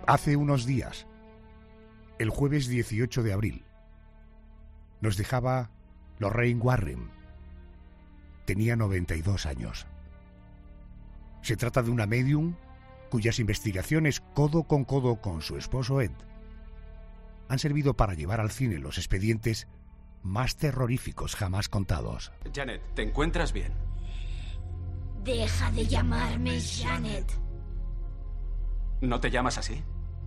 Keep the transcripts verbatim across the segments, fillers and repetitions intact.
Hace unos días, el jueves dieciocho de abril, nos dejaba Lorraine Warren. Tenía noventa y dos años. Se trata de una médium cuyas investigaciones, codo con codo con su esposo Ed, han servido para llevar al cine los expedientes más terroríficos jamás contados. Janet, ¿te encuentras bien? Deja de llamarme Janet. ¿No te llamas así?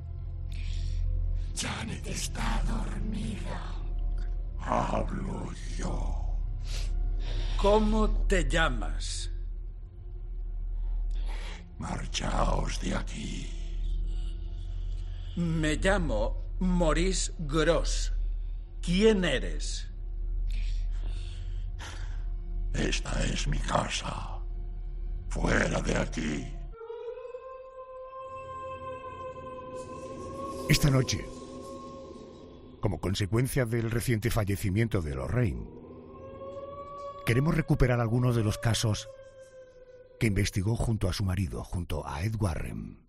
Janet está dormida. Hablo yo. ¿Cómo te llamas? Marchaos de aquí. Me llamo Maurice Gross. ¿Quién eres? Esta es mi casa. Fuera de aquí. Esta noche, como consecuencia del reciente fallecimiento de Lorraine, queremos recuperar algunos de los casos que investigó junto a su marido, junto a Ed Warren.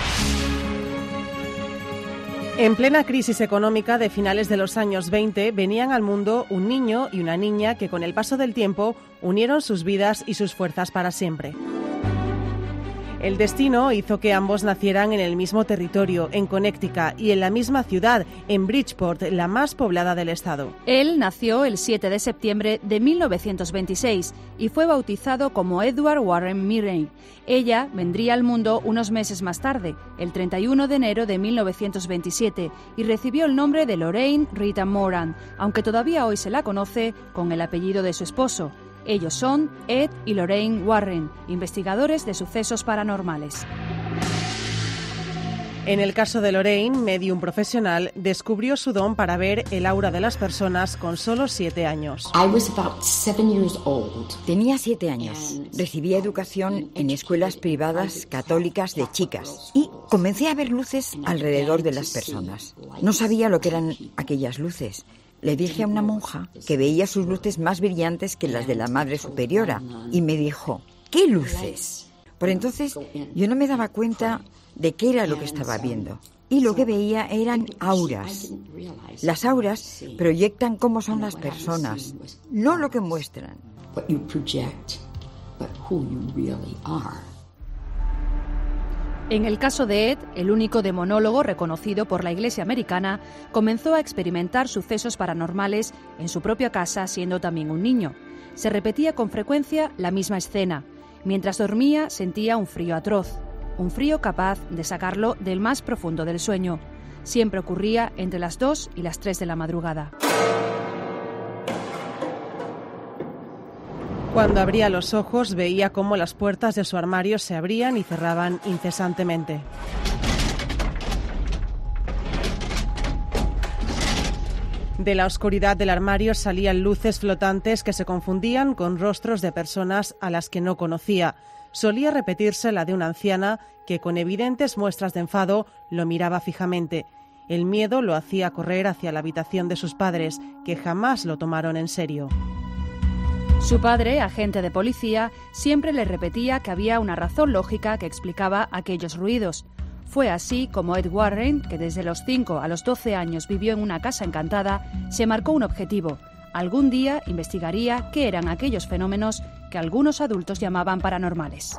En plena crisis económica de finales de los años veinte, venían al mundo un niño y una niña que con el paso del tiempo unieron sus vidas y sus fuerzas para siempre. El destino hizo que ambos nacieran en el mismo territorio, en Connecticut, y en la misma ciudad, en Bridgeport, la más poblada del estado. Él nació el siete de septiembre de mil novecientos veintiséis y fue bautizado como Edward Warren Murray. Ella vendría al mundo unos meses más tarde, el treinta y uno de enero de mil novecientos veintisiete, y recibió el nombre de Lorraine Rita Moran, aunque todavía hoy se la conoce con el apellido de su esposo. Ellos son Ed y Lorraine Warren, investigadores de sucesos paranormales. En el caso de Lorraine, medium profesional, descubrió su don para ver el aura de las personas con solo siete años. Tenía siete años. Recibía educación en escuelas privadas católicas de chicas y comencé a ver luces alrededor de las personas. No sabía lo que eran aquellas luces. Le dije a una monja que veía sus luces más brillantes que las de la Madre Superiora y me dijo, ¿qué luces? Por entonces yo no me daba cuenta de qué era lo que estaba viendo. Y lo que veía eran auras. Las auras proyectan cómo son las personas, no lo que muestran. En el caso de Ed, el único demonólogo reconocido por la Iglesia americana, comenzó a experimentar sucesos paranormales en su propia casa siendo también un niño. Se repetía con frecuencia la misma escena. Mientras dormía sentía un frío atroz, un frío capaz de sacarlo del más profundo del sueño. Siempre ocurría entre las dos y las tres de la madrugada. Cuando abría los ojos veía cómo las puertas de su armario se abrían y cerraban incesantemente. De la oscuridad del armario salían luces flotantes que se confundían con rostros de personas a las que no conocía. Solía repetirse la de una anciana que, con evidentes muestras de enfado, lo miraba fijamente. El miedo lo hacía correr hacia la habitación de sus padres, que jamás lo tomaron en serio. Su padre, agente de policía, siempre le repetía que había una razón lógica que explicaba aquellos ruidos. Fue así como Ed Warren, que desde los cinco a los doce años vivió en una casa encantada, se marcó un objetivo. Algún día investigaría qué eran aquellos fenómenos que algunos adultos llamaban paranormales.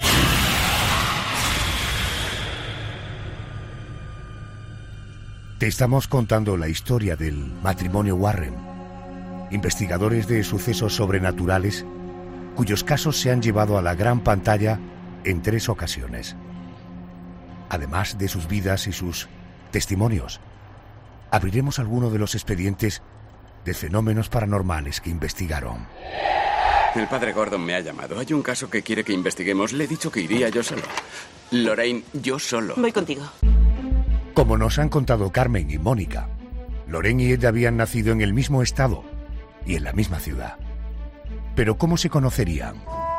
Te estamos contando la historia del matrimonio Warren, investigadores de sucesos sobrenaturales cuyos casos se han llevado a la gran pantalla en tres ocasiones. Además de sus vidas y sus testimonios, abriremos alguno de los expedientes de fenómenos paranormales que investigaron. El padre Gordon me ha llamado. Hay un caso que quiere que investiguemos. Le he dicho que iría yo solo. Lorraine, yo solo. Voy contigo. Como nos han contado Carmen y Mónica, Lorraine y Ed habían nacido en el mismo estado y en la misma ciudad. Pero ¿cómo se conocerían?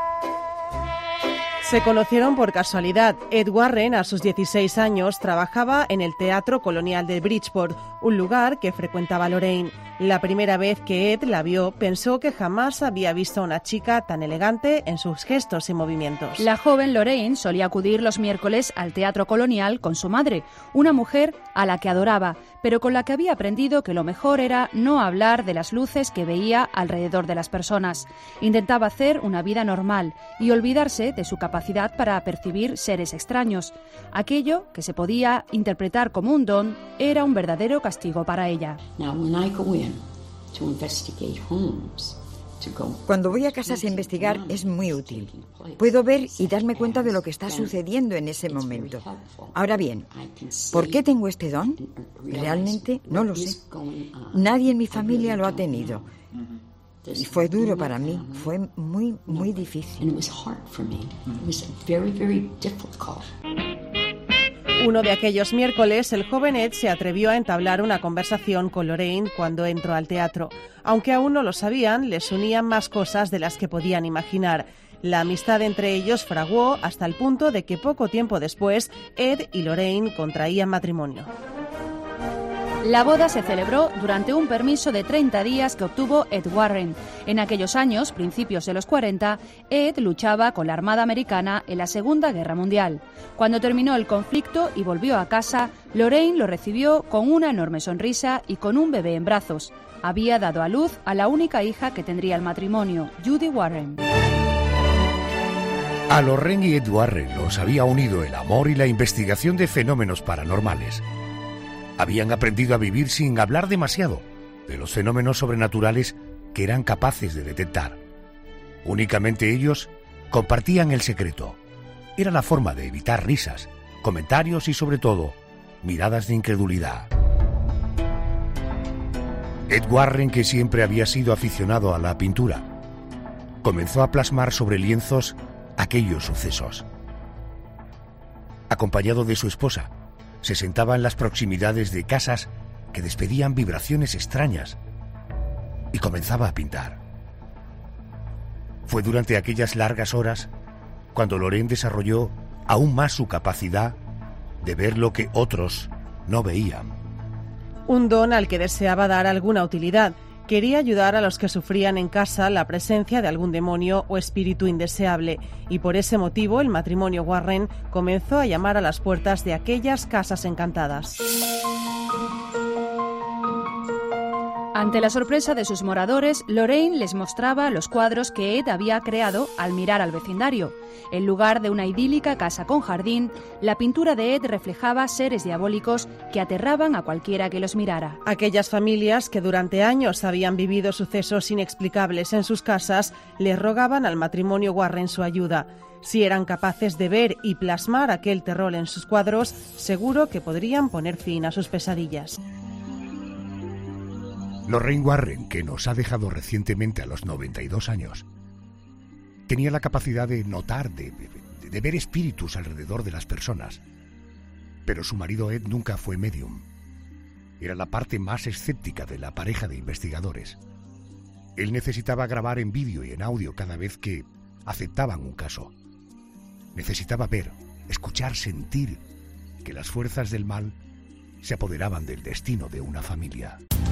Se conocieron por casualidad. Ed Warren, a sus dieciséis años, trabajaba en el Teatro Colonial de Bridgeport, un lugar que frecuentaba Lorraine. La primera vez que Ed la vio, pensó que jamás había visto a una chica tan elegante en sus gestos y movimientos. La joven Lorraine solía acudir los miércoles al Teatro Colonial con su madre, una mujer a la que adoraba, pero con la que había aprendido que lo mejor era no hablar de las luces que veía alrededor de las personas. Intentaba hacer una vida normal y olvidarse de su capacidad para percibir seres extraños. Aquello que se podía interpretar como un don era un verdadero castigo para ella. Cuando voy a casas a investigar es muy útil. Puedo ver y darme cuenta de lo que está sucediendo en ese momento. Ahora bien, ¿por qué tengo este don? Realmente no lo sé. Nadie en mi familia lo ha tenido. Y fue duro para mí, fue muy, muy difícil. Uno de aquellos miércoles, el joven Ed se atrevió a entablar una conversación con Lorraine cuando entró al teatro. Aunque aún no lo sabían, les unían más cosas de las que podían imaginar. La amistad entre ellos fraguó hasta el punto de que poco tiempo después, Ed y Lorraine contraían matrimonio. La boda se celebró durante un permiso de treinta días que obtuvo Ed Warren. En aquellos años, principios de los cuarenta, Ed luchaba con la Armada Americana en la Segunda Guerra Mundial. Cuando terminó el conflicto y volvió a casa, Lorraine lo recibió con una enorme sonrisa y con un bebé en brazos. Había dado a luz a la única hija que tendría el matrimonio, Judy Warren. A Lorraine y Ed Warren los había unido el amor y la investigación de fenómenos paranormales. Habían aprendido a vivir sin hablar demasiado de los fenómenos sobrenaturales que eran capaces de detectar. Únicamente ellos compartían el secreto. Era la forma de evitar risas, comentarios y, sobre todo, miradas de incredulidad. Ed Warren, que siempre había sido aficionado a la pintura, comenzó a plasmar sobre lienzos aquellos sucesos. Acompañado de su esposa, se sentaba en las proximidades de casas que despedían vibraciones extrañas y comenzaba a pintar. Fue durante aquellas largas horas cuando Lorraine desarrolló aún más su capacidad de ver lo que otros no veían. Un don al que deseaba dar alguna utilidad. Quería ayudar a los que sufrían en casa la presencia de algún demonio o espíritu indeseable, y por ese motivo el matrimonio Warren comenzó a llamar a las puertas de aquellas casas encantadas. Ante la sorpresa de sus moradores, Lorraine les mostraba los cuadros que Ed había creado al mirar al vecindario. En lugar de una idílica casa con jardín, la pintura de Ed reflejaba seres diabólicos que aterraban a cualquiera que los mirara. Aquellas familias que durante años habían vivido sucesos inexplicables en sus casas les rogaban al matrimonio Warren su ayuda. Si eran capaces de ver y plasmar aquel terror en sus cuadros, seguro que podrían poner fin a sus pesadillas. Lorraine Warren, que nos ha dejado recientemente a los noventa y dos años, tenía la capacidad de notar, de, de, de ver espíritus alrededor de las personas. Pero su marido Ed nunca fue medium. Era la parte más escéptica de la pareja de investigadores. Él necesitaba grabar en vídeo y en audio cada vez que aceptaban un caso. Necesitaba ver, escuchar, sentir que las fuerzas del mal se apoderaban del destino de una familia.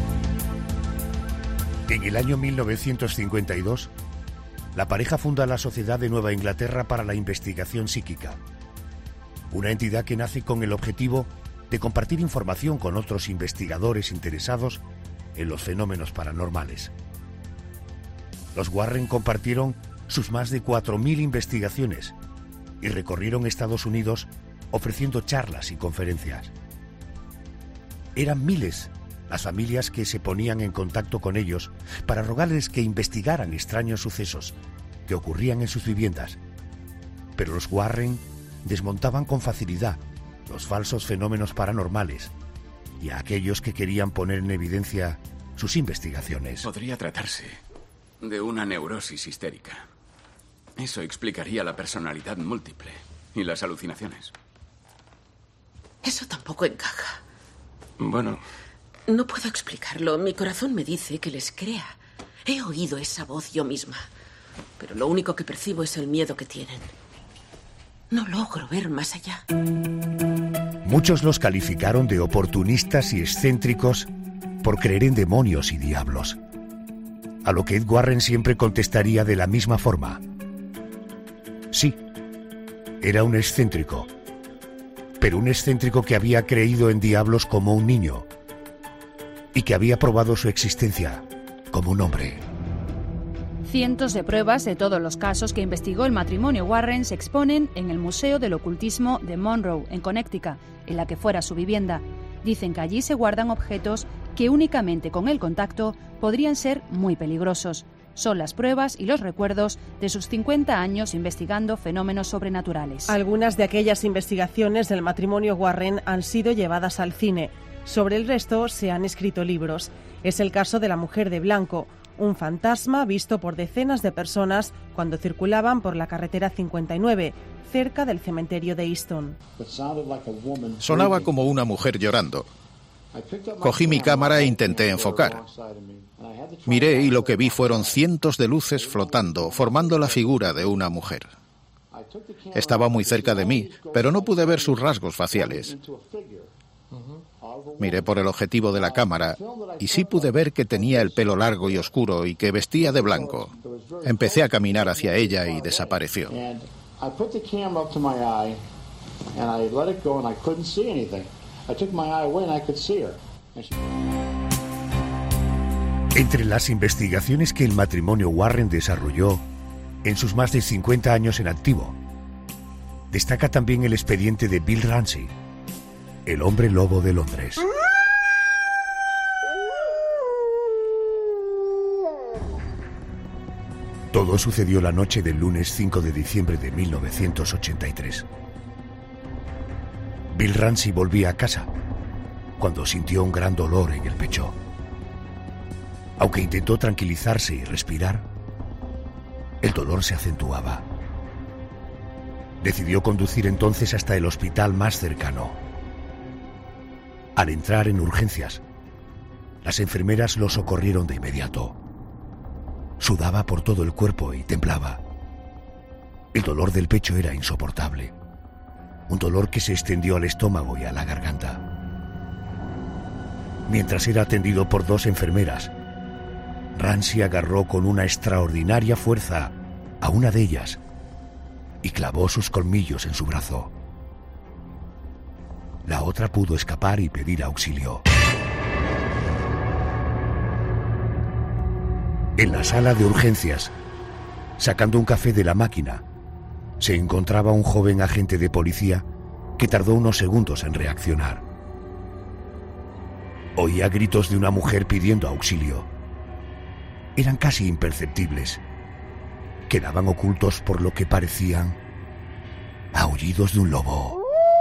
En el año mil novecientos cincuenta y dos, la pareja funda la Sociedad de Nueva Inglaterra para la Investigación Psíquica, una entidad que nace con el objetivo de compartir información con otros investigadores interesados en los fenómenos paranormales. Los Warren compartieron sus más de cuatro mil investigaciones y recorrieron Estados Unidos ofreciendo charlas y conferencias. Eran miles las familias que se ponían en contacto con ellos para rogarles que investigaran extraños sucesos que ocurrían en sus viviendas. Pero los Warren desmontaban con facilidad los falsos fenómenos paranormales y a aquellos que querían poner en evidencia sus investigaciones. Podría tratarse de una neurosis histérica. Eso explicaría la personalidad múltiple y las alucinaciones. Eso tampoco encaja. Bueno... No puedo explicarlo. Mi corazón me dice que les crea. He oído esa voz yo misma. Pero lo único que percibo es el miedo que tienen. No logro ver más allá. Muchos los calificaron de oportunistas y excéntricos por creer en demonios y diablos. A lo que Ed Warren siempre contestaría de la misma forma. Sí, era un excéntrico, pero un excéntrico que había creído en diablos como un niño y que había probado su existencia como un hombre. Cientos de pruebas de todos los casos que investigó el matrimonio Warren se exponen en el Museo del Ocultismo de Monroe, en Connecticut, en la que fuera su vivienda. Dicen que allí se guardan objetos que únicamente con el contacto podrían ser muy peligrosos. Son las pruebas y los recuerdos de sus cincuenta años investigando fenómenos sobrenaturales. Algunas de aquellas investigaciones del matrimonio Warren han sido llevadas al cine. Sobre el resto se han escrito libros. Es el caso de La mujer de blanco, un fantasma visto por decenas de personas cuando circulaban por la carretera cincuenta y nueve, cerca del cementerio de Easton. Sonaba como una mujer llorando. Cogí mi cámara e intenté enfocar. Miré y lo que vi fueron cientos de luces flotando, formando la figura de una mujer. Estaba muy cerca de mí, pero no pude ver sus rasgos faciales. Miré por el objetivo de la cámara y sí pude ver que tenía el pelo largo y oscuro y que vestía de blanco. Empecé a caminar hacia ella y desapareció. Entre las investigaciones que el matrimonio Warren desarrolló en sus más de cincuenta años en activo, destaca también el expediente de Bill Ramsey, el hombre lobo de Londres. Todo sucedió la noche del lunes cinco de diciembre de mil novecientos ochenta y tres. Bill Ramsey volvía a casa cuando sintió un gran dolor en el pecho. Aunque intentó tranquilizarse y respirar, el dolor se acentuaba. Decidió conducir entonces hasta el hospital más cercano. Al entrar en urgencias, las enfermeras lo socorrieron de inmediato. Sudaba por todo el cuerpo y temblaba. El dolor del pecho era insoportable, un dolor que se extendió al estómago y a la garganta. Mientras era atendido por dos enfermeras, Ramsey agarró con una extraordinaria fuerza a una de ellas y clavó sus colmillos en su brazo. La otra pudo escapar y pedir auxilio. En la sala de urgencias, sacando un café de la máquina, se encontraba un joven agente de policía que tardó unos segundos en reaccionar. Oía gritos de una mujer pidiendo auxilio. Eran casi imperceptibles. Quedaban ocultos por lo que parecían aullidos de un lobo.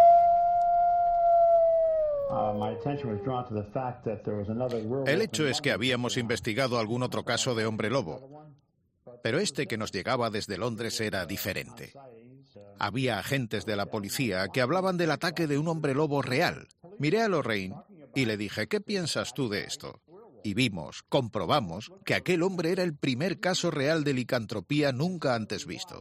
El hecho es que habíamos investigado algún otro caso de hombre lobo, pero este que nos llegaba desde Londres era diferente. Había agentes de la policía que hablaban del ataque de un hombre lobo real. Miré a Lorraine y le dije, ¿qué piensas tú de esto? Y vimos, comprobamos, que aquel hombre era el primer caso real de licantropía nunca antes visto.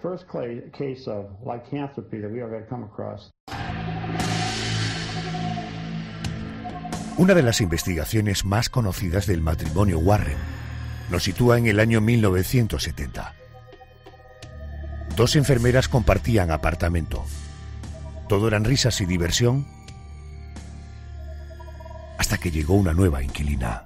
Una de las investigaciones más conocidas del matrimonio Warren nos sitúa en el año mil novecientos setenta. Dos enfermeras compartían apartamento. Todo eran risas y diversión, hasta que llegó una nueva inquilina.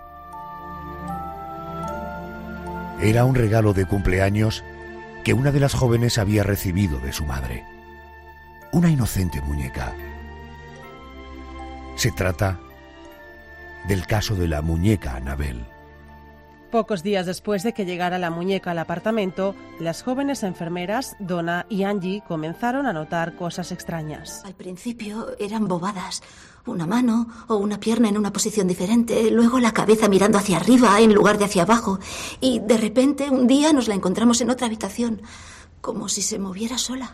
Era un regalo de cumpleaños que una de las jóvenes había recibido de su madre. Una inocente muñeca. Se trata del caso de la muñeca Annabelle. Pocos días después de que llegara la muñeca al apartamento, las jóvenes enfermeras, Donna y Angie, comenzaron a notar cosas extrañas. Al principio eran bobadas. Una mano o una pierna en una posición diferente, luego la cabeza mirando hacia arriba en lugar de hacia abajo. Y de repente, un día nos la encontramos en otra habitación, como si se moviera sola.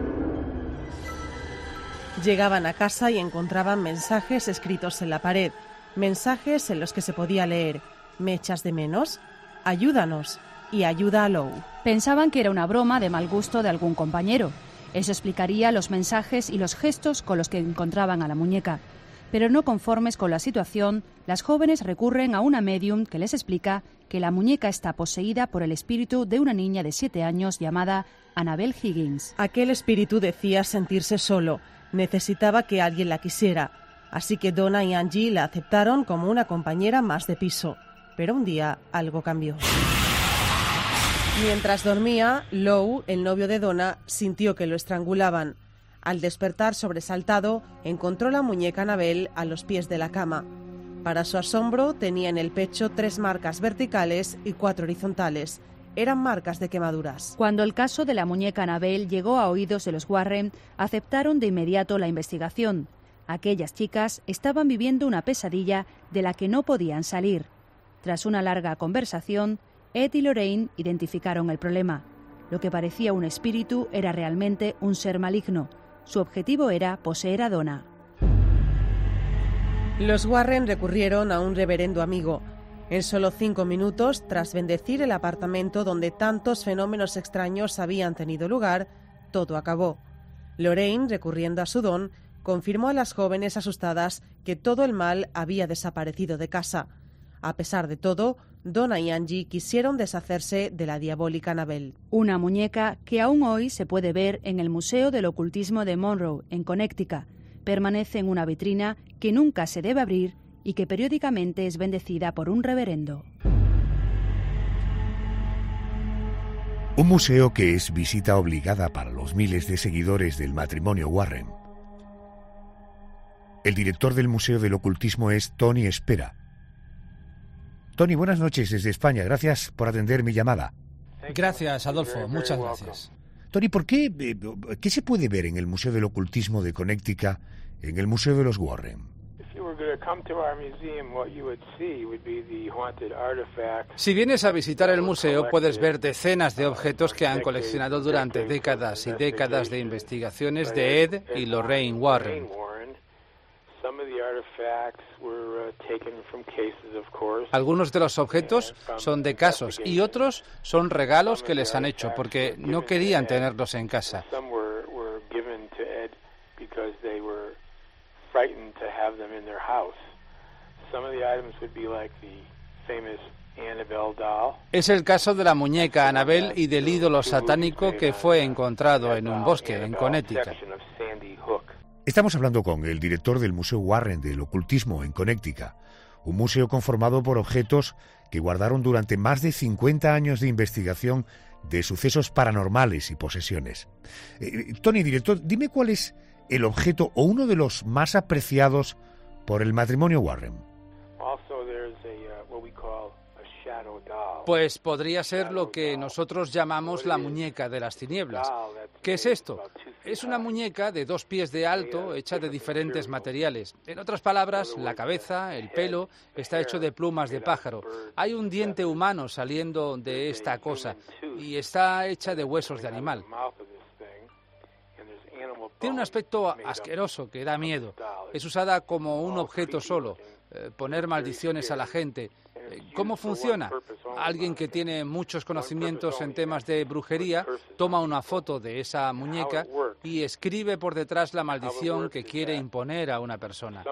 Llegaban a casa y encontraban mensajes escritos en la pared. Mensajes en los que se podía leer: ¿me echas de menos? Ayúdanos. Y ayuda a Lou. Pensaban que era una broma de mal gusto de algún compañero. Eso explicaría los mensajes y los gestos con los que encontraban a la muñeca. Pero no conformes con la situación, las jóvenes recurren a una medium que les explica que la muñeca está poseída por el espíritu de una niña de siete años llamada Annabelle Higgins. Aquel espíritu decía sentirse solo, necesitaba que alguien la quisiera, así que Donna y Angie la aceptaron como una compañera más de piso. Pero un día algo cambió. Mientras dormía, Lou, el novio de Donna, sintió que lo estrangulaban. Al despertar sobresaltado, encontró la muñeca Annabelle a los pies de la cama. Para su asombro, tenía en el pecho tres marcas verticales y cuatro horizontales. Eran marcas de quemaduras. Cuando el caso de la muñeca Annabelle llegó a oídos de los Warren, aceptaron de inmediato la investigación. Aquellas chicas estaban viviendo una pesadilla de la que no podían salir. Tras una larga conversación, Ed y Lorraine identificaron el problema. Lo que parecía un espíritu era realmente un ser maligno. Su objetivo era poseer a Donna. Los Warren recurrieron a un reverendo amigo. En solo cinco minutos, tras bendecir el apartamento donde tantos fenómenos extraños habían tenido lugar, todo acabó. Lorraine, recurriendo a su don, confirmó a las jóvenes asustadas que todo el mal había desaparecido de casa. A pesar de todo, Donna y Angie quisieron deshacerse de la diabólica Annabelle. Una muñeca que aún hoy se puede ver en el Museo del Ocultismo de Monroe, en Connecticut. Permanece en una vitrina que nunca se debe abrir y que periódicamente es bendecida por un reverendo. Un museo que es visita obligada para los miles de seguidores del matrimonio Warren. El director del Museo del Ocultismo es Tony Espera. Tony, buenas noches desde España. Gracias por atender mi llamada. Gracias, Adolfo. Muchas gracias. Tony, ¿por qué, qué se puede ver en el Museo del Ocultismo de Connecticut, en el Museo de los Warren? Si vienes a visitar el museo, puedes ver decenas de objetos que han coleccionado durante décadas y décadas de investigaciones de Ed y Lorraine Warren. Algunos de los objetos son de casos y otros son regalos que les han hecho porque no querían tenerlos en casa. Es el caso de la muñeca Annabelle y del ídolo satánico que fue encontrado en un bosque en Connecticut. Estamos hablando con el director del Museo Warren del Ocultismo en Connecticut, un museo conformado por objetos que guardaron durante más de cincuenta años de investigación de sucesos paranormales y posesiones. Eh, Tony, director, dime cuál es el objeto o uno de los más apreciados por el matrimonio Warren. Pues podría ser lo que nosotros llamamos la muñeca de las tinieblas. ¿Qué es esto? Es una muñeca de dos pies de alto, hecha de diferentes materiales. En otras palabras, la cabeza, el pelo, está hecho de plumas de pájaro. Hay un diente humano saliendo de esta cosa y está hecha de huesos de animal. Tiene un aspecto asqueroso que da miedo. Es usada como un objeto solo, eh, poner maldiciones a la gente. ¿Cómo funciona? Alguien que tiene muchos conocimientos en temas de brujería toma una foto de esa muñeca y escribe por detrás la maldición que quiere imponer a una persona.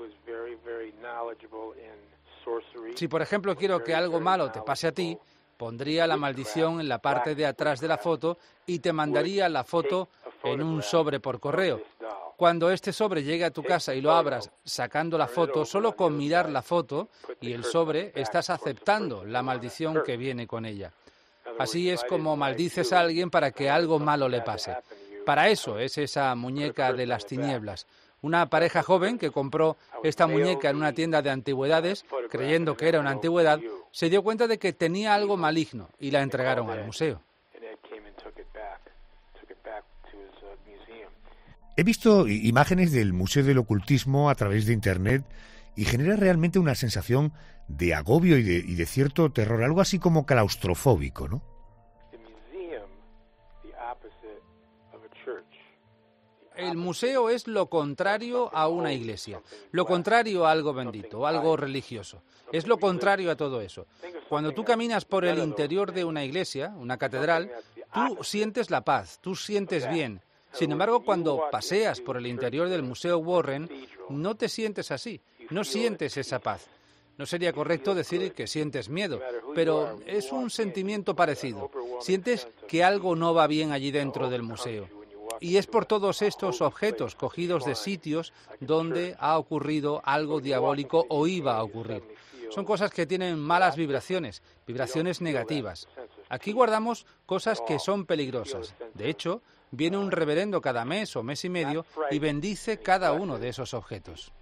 Si, por ejemplo, quiero que algo malo te pase a ti, pondría la maldición en la parte de atrás de la foto y te mandaría la foto en un sobre por correo. Cuando este sobre llegue a tu casa y lo abras sacando la foto, solo con mirar la foto y el sobre estás aceptando la maldición que viene con ella. Así es como maldices a alguien para que algo malo le pase. Para eso es esa muñeca de las tinieblas. Una pareja joven que compró esta muñeca en una tienda de antigüedades, creyendo que era una antigüedad, se dio cuenta de que tenía algo maligno y la entregaron al museo. He visto imágenes del Museo del Ocultismo a través de Internet y genera realmente una sensación de agobio y de, y de cierto terror, algo así como claustrofóbico, ¿no? El museo es lo contrario a una iglesia, lo contrario a algo bendito, algo religioso. Es lo contrario a todo eso. Cuando tú caminas por el interior de una iglesia, una catedral, tú sientes la paz, tú sientes bien. Sin embargo, cuando paseas por el interior del Museo Warren, no te sientes así, no sientes esa paz. No sería correcto decir que sientes miedo, pero es un sentimiento parecido. Sientes que algo no va bien allí dentro del museo. Y es por todos estos objetos cogidos de sitios donde ha ocurrido algo diabólico o iba a ocurrir. Son cosas que tienen malas vibraciones, vibraciones negativas. Aquí guardamos cosas que son peligrosas. De hecho, viene un reverendo cada mes o mes y medio y bendice cada uno de esos objetos.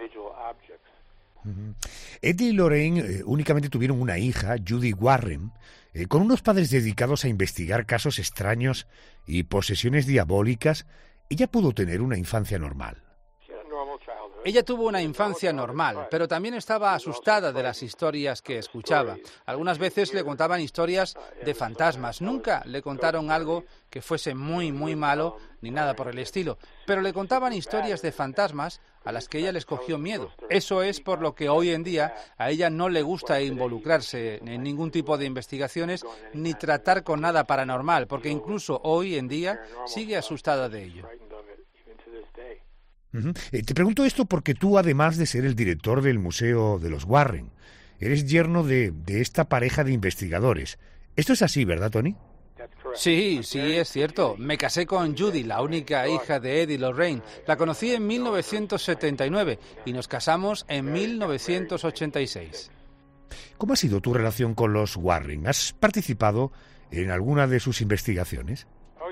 Ed y Lorraine eh, únicamente tuvieron una hija, Judy Warren, eh, con unos padres dedicados a investigar casos extraños y posesiones diabólicas. Ella pudo tener una infancia normal. Ella tuvo una infancia normal, pero también estaba asustada de las historias que escuchaba. Algunas veces le contaban historias de fantasmas. Nunca le contaron algo que fuese muy, muy malo, ni nada por el estilo. Pero le contaban historias de fantasmas a las que ella les cogió miedo. Eso es por lo que hoy en día a ella no le gusta involucrarse en ningún tipo de investigaciones ni tratar con nada paranormal, porque incluso hoy en día sigue asustada de ello. Uh-huh. Eh, te pregunto esto porque tú, además de ser el director del Museo de los Warren, eres yerno de, de esta pareja de investigadores. Esto es así, ¿verdad, Tony? Sí, sí, es cierto. Me casé con Judy, la única hija de Ed y Lorraine. La conocí en mil novecientos setenta y nueve y nos casamos en mil novecientos ochenta y seis. ¿Cómo ha sido tu relación con los Warren? ¿Has participado en alguna de sus investigaciones?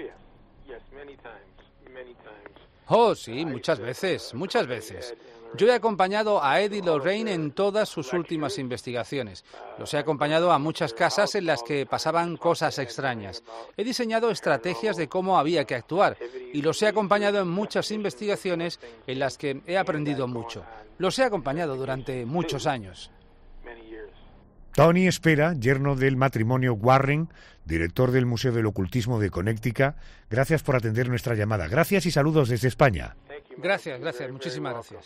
Oh, sí, muchas veces, muchas veces. Yo he acompañado a Ed y Lorraine en todas sus últimas investigaciones. Los he acompañado a muchas casas en las que pasaban cosas extrañas. He diseñado estrategias de cómo había que actuar y los he acompañado en muchas investigaciones en las que he aprendido mucho. Los he acompañado durante muchos años. Tony Espera, yerno del matrimonio Warren, director del Museo del Ocultismo de Connecticut, gracias por atender nuestra llamada. Gracias y saludos desde España. Gracias, gracias, muchísimas gracias.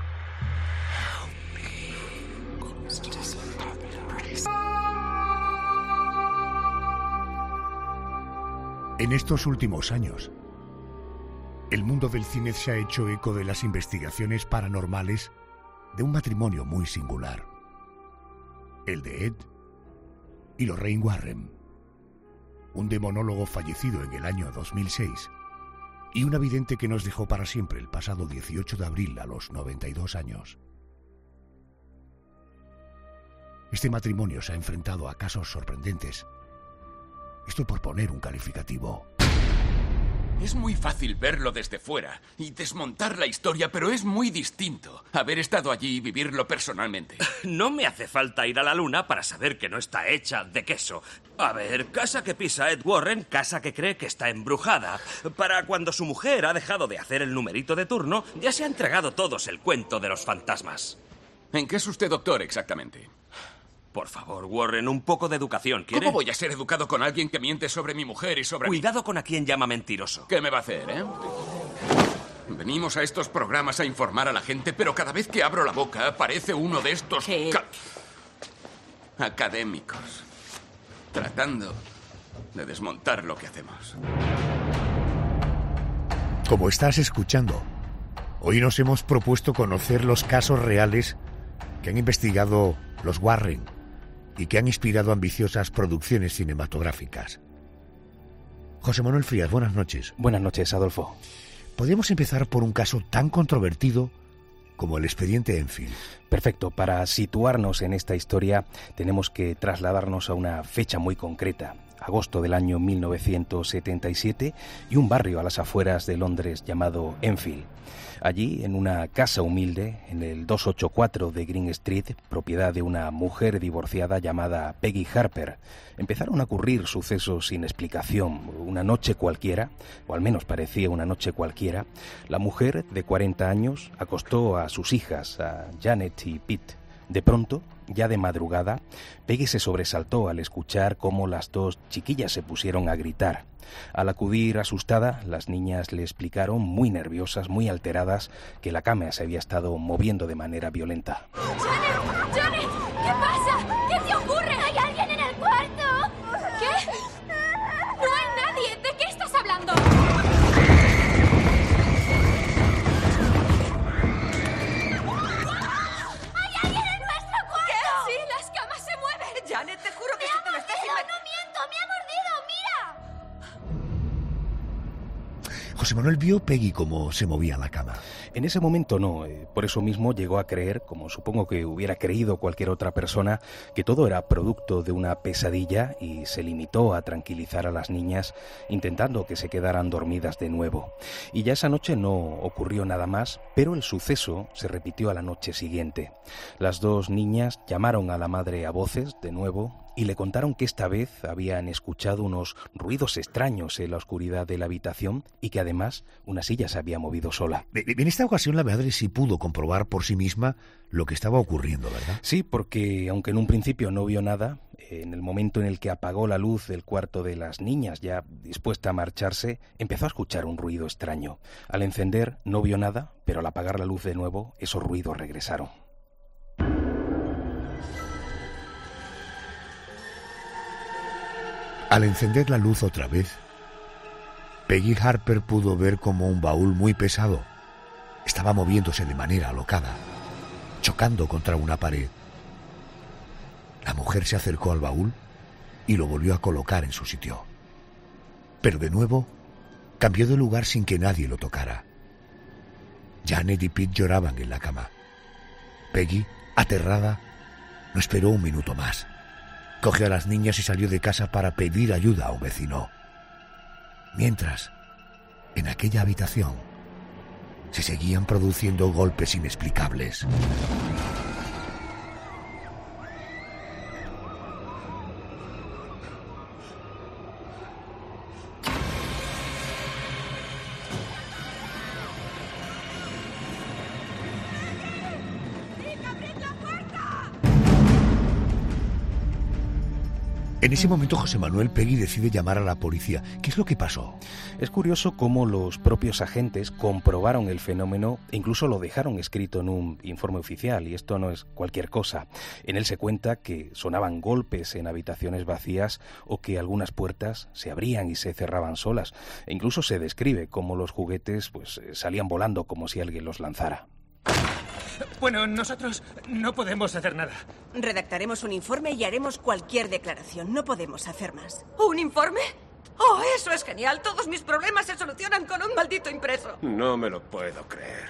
En estos últimos años, el mundo del cine se ha hecho eco de las investigaciones paranormales de un matrimonio muy singular. El de Ed y Lorraine Warren, un demonólogo fallecido en el año dos mil seis y una vidente que nos dejó para siempre el pasado dieciocho de abril a los noventa y dos años. Este matrimonio se ha enfrentado a casos sorprendentes. Esto por poner un calificativo. Es muy fácil verlo desde fuera y desmontar la historia, pero es muy distinto haber estado allí y vivirlo personalmente. No me hace falta ir a la luna para saber que no está hecha de queso. A ver, casa que pisa Ed Warren, casa que cree que está embrujada. Para cuando su mujer ha dejado de hacer el numerito de turno, ya se ha entregado todos el cuento de los fantasmas. ¿En qué es usted doctor exactamente? Por favor, Warren, un poco de educación, ¿quiere? ¿Cómo voy a ser educado con alguien que miente sobre mi mujer y sobre Cuidado mí? con a quien llama mentiroso. ¿Qué me va a hacer, eh? Venimos a estos programas a informar a la gente, pero cada vez que abro la boca aparece uno de estos ca- académicos tratando de desmontar lo que hacemos. Como estás escuchando, hoy nos hemos propuesto conocer los casos reales que han investigado los Warren y que han inspirado ambiciosas producciones cinematográficas. José Manuel Frías, buenas noches. Buenas noches, Adolfo. Podríamos empezar por un caso tan controvertido como el expediente Enfield. Perfecto. Para situarnos en esta historia tenemos que trasladarnos a una fecha muy concreta, agosto del año mil novecientos setenta y siete, y un barrio a las afueras de Londres llamado Enfield. Allí, en una casa humilde, en el doscientos ochenta y cuatro de Green Street, propiedad de una mujer divorciada llamada Peggy Harper, empezaron a ocurrir sucesos sin explicación. Una noche cualquiera, o al menos parecía una noche cualquiera, la mujer de cuarenta años acostó a sus hijas, a Janet y Pete. De pronto, ya de madrugada, Peggy se sobresaltó al escuchar cómo las dos chiquillas se pusieron a gritar. Al acudir asustada, las niñas le explicaron, muy nerviosas, muy alteradas, que la cama se había estado moviendo de manera violenta. ¡Janet! ¡Janet! ¿Qué pasa? ¿Qué te ocurre? ¿Hay alguien en el cuarto? ¿Qué? No hay nadie. ¿De qué estás hablando? José Manuel, ¿vio Peggy cómo se movía en la cama? En ese momento no. Por eso mismo llegó a creer, como supongo que hubiera creído cualquier otra persona, que todo era producto de una pesadilla y se limitó a tranquilizar a las niñas intentando que se quedaran dormidas de nuevo. Y ya esa noche no ocurrió nada más, pero el suceso se repitió a la noche siguiente. Las dos niñas llamaron a la madre a voces de nuevo y le contaron que esta vez habían escuchado unos ruidos extraños en la oscuridad de la habitación y que además una silla se había movido sola. En esta ocasión la madre sí pudo comprobar por sí misma lo que estaba ocurriendo, ¿verdad? Sí, porque aunque en un principio no vio nada, en el momento en el que apagó la luz del cuarto de las niñas, ya dispuesta a marcharse, empezó a escuchar un ruido extraño. Al encender no vio nada, pero al apagar la luz de nuevo, esos ruidos regresaron. Al encender la luz otra vez, Peggy Harper pudo ver como un baúl muy pesado estaba moviéndose de manera alocada, chocando contra una pared. La mujer se acercó al baúl y lo volvió a colocar en su sitio. Pero de nuevo, cambió de lugar sin que nadie lo tocara. Janet y Pete lloraban en la cama. Peggy, aterrada, no esperó un minuto más. Cogió a las niñas y salió de casa para pedir ayuda a un vecino. Mientras, en aquella habitación, se seguían produciendo golpes inexplicables. En ese momento José Manuel, Peggy decide llamar a la policía. ¿Qué es lo que pasó? Es curioso cómo los propios agentes comprobaron el fenómeno e incluso lo dejaron escrito en un informe oficial, y esto no es cualquier cosa. En él se cuenta que sonaban golpes en habitaciones vacías o que algunas puertas se abrían y se cerraban solas. E incluso se describe cómo los juguetes pues, salían volando como si alguien los lanzara. Bueno, nosotros no podemos hacer nada. Redactaremos un informe y haremos cualquier declaración. No podemos hacer más. ¿Un informe? ¡Oh, eso es genial! Todos mis problemas se solucionan con un maldito impreso. No me lo puedo creer.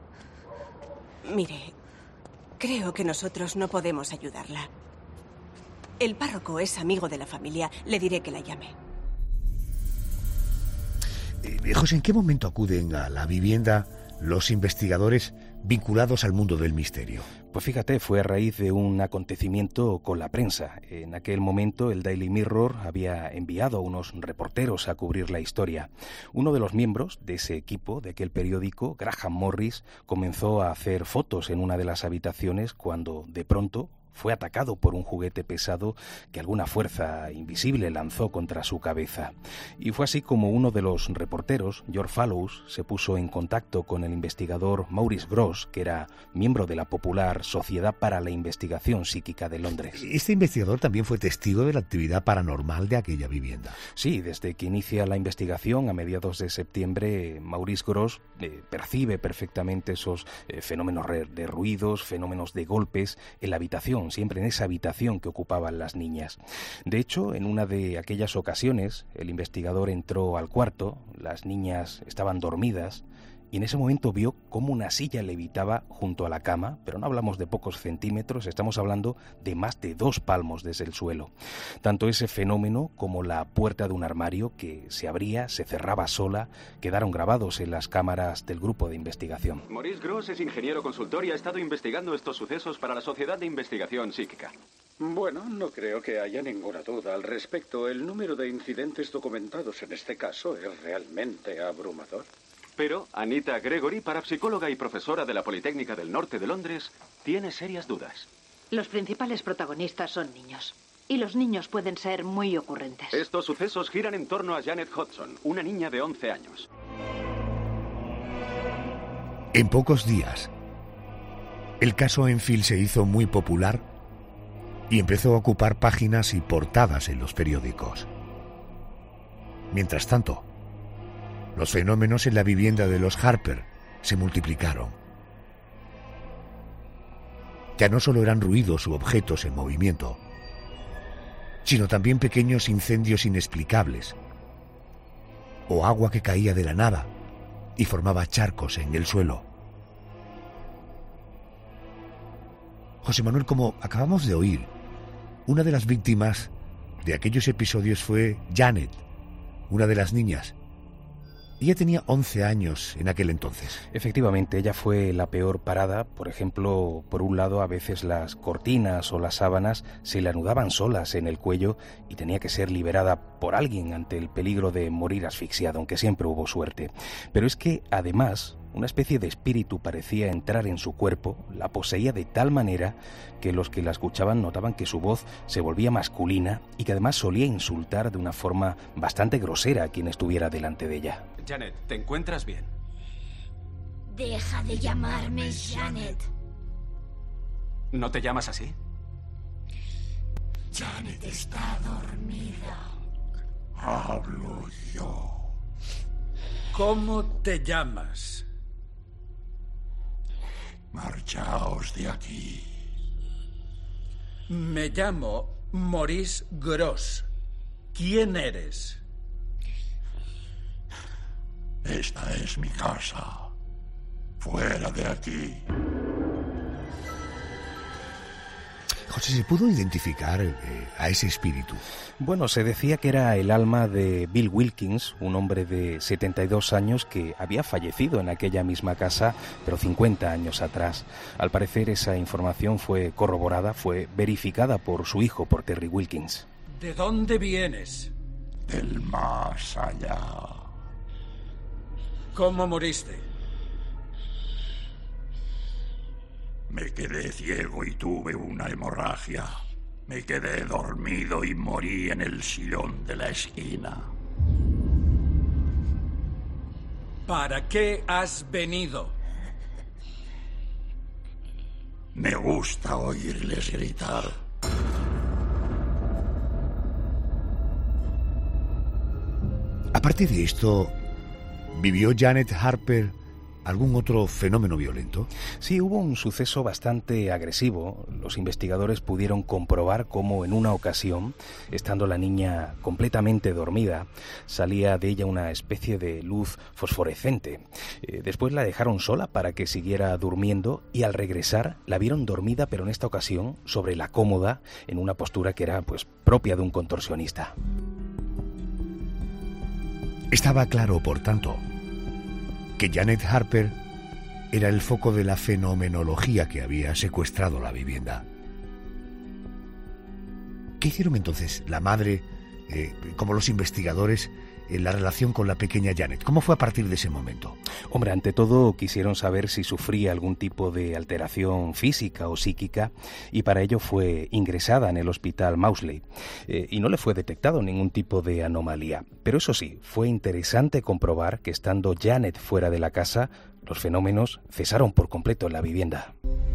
Mire, creo que nosotros no podemos ayudarla. El párroco es amigo de la familia. Le diré que la llame. Eh, José, ¿en qué momento acuden a la vivienda los investigadores vinculados al mundo del misterio? Pues fíjate, fue a raíz de un acontecimiento con la prensa. En aquel momento el Daily Mirror había enviado a unos reporteros a cubrir la historia. Uno de los miembros de ese equipo, de aquel periódico, Graham Morris, comenzó a hacer fotos en una de las habitaciones cuando, de pronto, fue atacado por un juguete pesado que alguna fuerza invisible lanzó contra su cabeza. Y fue así como uno de los reporteros, George Fallows, se puso en contacto con el investigador Maurice Gross, que era miembro de la popular Sociedad para la Investigación Psíquica de Londres. Este investigador también fue testigo de la actividad paranormal de aquella vivienda. Sí, desde que inicia la investigación a mediados de septiembre, Maurice Gross eh, percibe perfectamente esos eh, fenómenos de ruidos, fenómenos de golpes en la habitación, siempre en esa habitación que ocupaban las niñas. De hecho, en una de aquellas ocasiones, el investigador entró al cuarto, las niñas estaban dormidas, y en ese momento vio cómo una silla levitaba junto a la cama, pero no hablamos de pocos centímetros, estamos hablando de más de dos palmos desde el suelo. Tanto ese fenómeno como la puerta de un armario que se abría, se cerraba sola, quedaron grabados en las cámaras del grupo de investigación. Maurice Gross es ingeniero consultor y ha estado investigando estos sucesos para la Sociedad de Investigación Psíquica. Bueno, no creo que haya ninguna duda al respecto. El número de incidentes documentados en este caso es realmente abrumador. Pero Anita Gregory, parapsicóloga y profesora de la Politécnica del Norte de Londres, tiene serias dudas. Los principales protagonistas son niños. Y los niños pueden ser muy ocurrentes. Estos sucesos giran en torno a Janet Hodgson, una niña de once años. En pocos días, el caso Enfield se hizo muy popular y empezó a ocupar páginas y portadas en los periódicos. Mientras tanto, los fenómenos en la vivienda de los Harper se multiplicaron. Ya no solo eran ruidos u objetos en movimiento, sino también pequeños incendios inexplicables o agua que caía de la nada y formaba charcos en el suelo. José Manuel, como acabamos de oír, una de las víctimas de aquellos episodios fue Janet, una de las niñas. Ella tenía once años en aquel entonces. Efectivamente, ella fue la peor parada. Por ejemplo, por un lado, a veces las cortinas o las sábanas se le anudaban solas en el cuello y tenía que ser liberada por alguien ante el peligro de morir asfixiada, aunque siempre hubo suerte. Pero es que, además, una especie de espíritu parecía entrar en su cuerpo, la poseía de tal manera que los que la escuchaban notaban que su voz se volvía masculina y que además solía insultar de una forma bastante grosera a quien estuviera delante de ella. Janet, ¿te encuentras bien? Deja de llamarme Janet. ¿No te llamas así? Janet está dormida. Hablo yo. ¿Cómo te llamas? Marchaos de aquí. Me llamo Maurice Gross. ¿Quién eres? Esta es mi casa. Fuera de aquí. José, ¿se pudo identificar eh, a ese espíritu? Bueno, se decía que era el alma de Bill Wilkins, un hombre de setenta y dos años que había fallecido en aquella misma casa, pero cincuenta años atrás. Al parecer esa información fue corroborada, fue verificada por su hijo, por Terry Wilkins. ¿De dónde vienes? Del más allá. ¿Cómo moriste? Me quedé ciego y tuve una hemorragia. Me quedé dormido y morí en el sillón de la esquina. ¿Para qué has venido? Me gusta oírles gritar. Aparte de esto, ¿vivió Janet Harper algún otro fenómeno violento? Sí, hubo un suceso bastante agresivo. Los investigadores pudieron comprobar cómo en una ocasión, estando la niña completamente dormida, salía de ella una especie de luz fosforescente. Eh, después la dejaron sola para que siguiera durmiendo y al regresar la vieron dormida, pero en esta ocasión sobre la cómoda, en una postura que era pues propia de un contorsionista. Estaba claro, por tanto, que Janet Harper era el foco de la fenomenología que había secuestrado la vivienda. ¿Qué hicieron entonces la madre, eh, como los investigadores, en la relación con la pequeña Janet? ¿Cómo fue a partir de ese momento? Hombre, ante todo quisieron saber si sufría algún tipo de alteración física o psíquica y para ello fue ingresada en el hospital Maudsley eh, y no le fue detectado ningún tipo de anomalía. Pero eso sí, fue interesante comprobar que estando Janet fuera de la casa, los fenómenos cesaron por completo en la vivienda.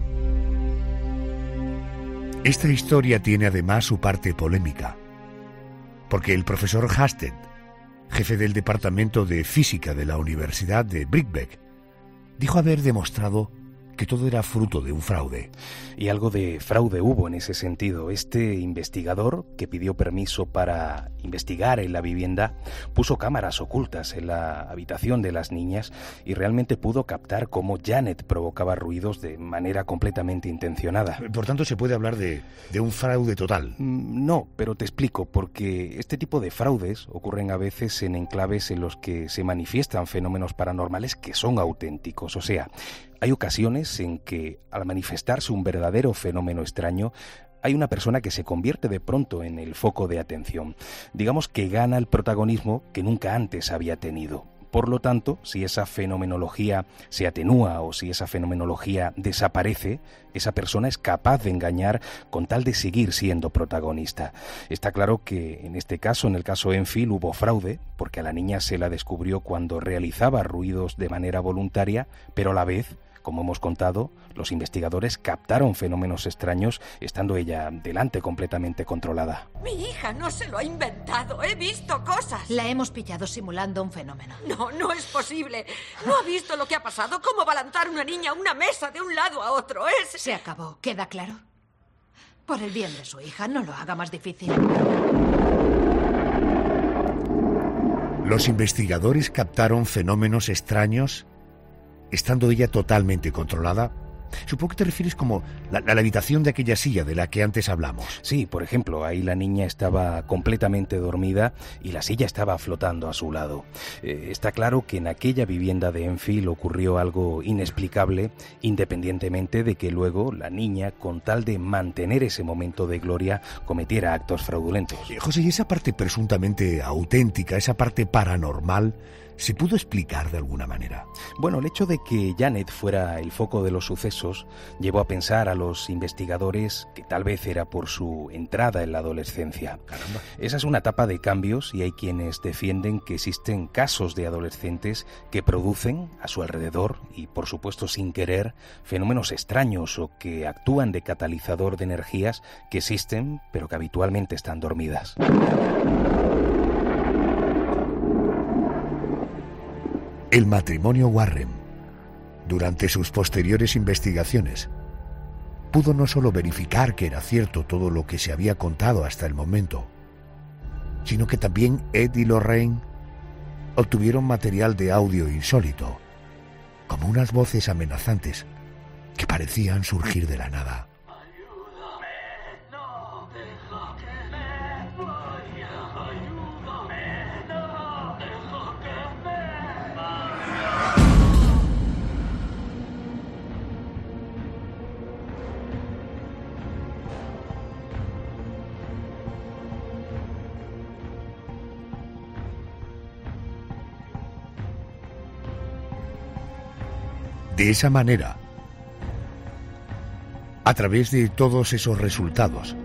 Esta historia tiene además su parte polémica, porque el profesor Hasted, jefe del Departamento de Física de la Universidad de Birkbeck, dijo haber demostrado que todo era fruto de un fraude. Y algo de fraude hubo en ese sentido. Este investigador, que pidió permiso para investigar en la vivienda, puso cámaras ocultas en la habitación de las niñas y realmente pudo captar cómo Janet provocaba ruidos de manera completamente intencionada. Por tanto, ¿se puede hablar de, de un fraude total? No, pero te explico, porque este tipo de fraudes ocurren a veces en enclaves en los que se manifiestan fenómenos paranormales que son auténticos. O sea, hay ocasiones en que, al manifestarse un verdadero fenómeno extraño, hay una persona que se convierte de pronto en el foco de atención. Digamos que gana el protagonismo que nunca antes había tenido. Por lo tanto, si esa fenomenología se atenúa o si esa fenomenología desaparece, esa persona es capaz de engañar con tal de seguir siendo protagonista. Está claro que en este caso, en el caso Enfield, hubo fraude, porque a la niña se la descubrió cuando realizaba ruidos de manera voluntaria, pero a la vez, como hemos contado, los investigadores captaron fenómenos extraños estando ella delante completamente controlada. Mi hija no se lo ha inventado. He visto cosas. La hemos pillado simulando un fenómeno. No, no es posible. ¿No ha visto lo que ha pasado? ¿Cómo va a lanzar una niña una mesa de un lado a otro? Es... Se acabó. ¿Queda claro? Por el bien de su hija, no lo haga más difícil. Los investigadores captaron fenómenos extraños, estando ella totalmente controlada. Supongo que te refieres como la, la habitación de aquella silla de la que antes hablamos. Sí, por ejemplo, ahí la niña estaba completamente dormida y la silla estaba flotando a su lado. Eh, está claro que en aquella vivienda de Enfield ocurrió algo inexplicable, independientemente de que luego la niña, con tal de mantener ese momento de gloria, cometiera actos fraudulentos. Eh, José, ¿y esa parte presuntamente auténtica, esa parte paranormal, se pudo explicar de alguna manera? Bueno, el hecho de que Janet fuera el foco de los sucesos llevó a pensar a los investigadores que tal vez era por su entrada en la adolescencia. Caramba. Esa es una etapa de cambios y hay quienes defienden que existen casos de adolescentes que producen a su alrededor, y por supuesto sin querer, fenómenos extraños o que actúan de catalizador de energías que existen pero que habitualmente están dormidas. El matrimonio Warren, durante sus posteriores investigaciones, pudo no solo verificar que era cierto todo lo que se había contado hasta el momento, sino que también Ed y Lorraine obtuvieron material de audio insólito, como unas voces amenazantes que parecían surgir de la nada. De esa manera, a través de todos esos resultados,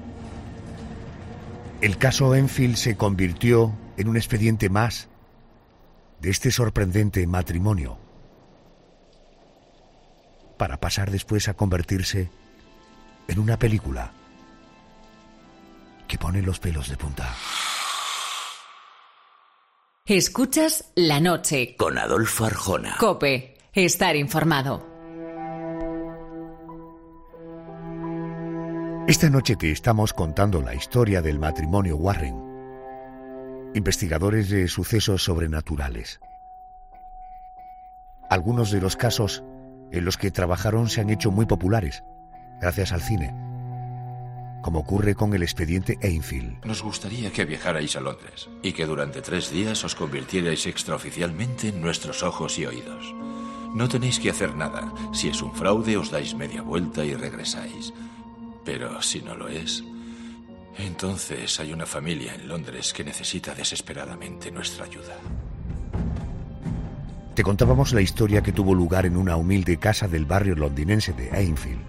el caso Enfield se convirtió en un expediente más de este sorprendente matrimonio, para pasar después a convertirse en una película que pone los pelos de punta. Escuchas La Noche con Adolfo Arjona. COPE. Estar informado. Esta noche te estamos contando la historia del matrimonio Warren, investigadores de sucesos sobrenaturales. Algunos de los casos en los que trabajaron se han hecho muy populares, gracias al cine, como ocurre con el expediente Enfield. Nos gustaría que viajarais a Londres y que durante tres días os convirtierais extraoficialmente en nuestros ojos y oídos. No tenéis que hacer nada. Si es un fraude, os dais media vuelta y regresáis. Pero si no lo es, entonces hay una familia en Londres que necesita desesperadamente nuestra ayuda. Te contábamos la historia que tuvo lugar en una humilde casa del barrio londinense de Enfield.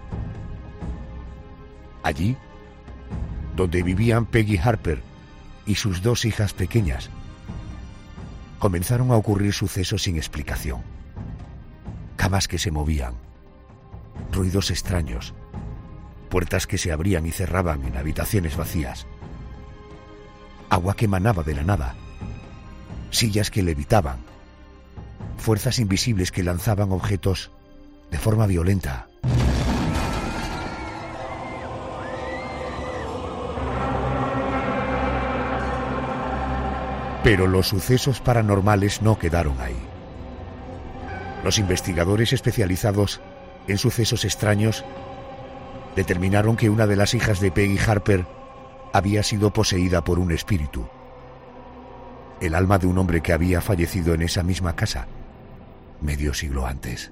Allí, donde vivían Peggy Harper y sus dos hijas pequeñas, comenzaron a ocurrir sucesos sin explicación. Camas que se movían, ruidos extraños, puertas que se abrían y cerraban en habitaciones vacías, agua que emanaba de la nada, sillas que levitaban, fuerzas invisibles que lanzaban objetos de forma violenta. Pero los sucesos paranormales no quedaron ahí. Los investigadores especializados en sucesos extraños determinaron que una de las hijas de Peggy Harper había sido poseída por un espíritu, el alma de un hombre que había fallecido en esa misma casa medio siglo antes.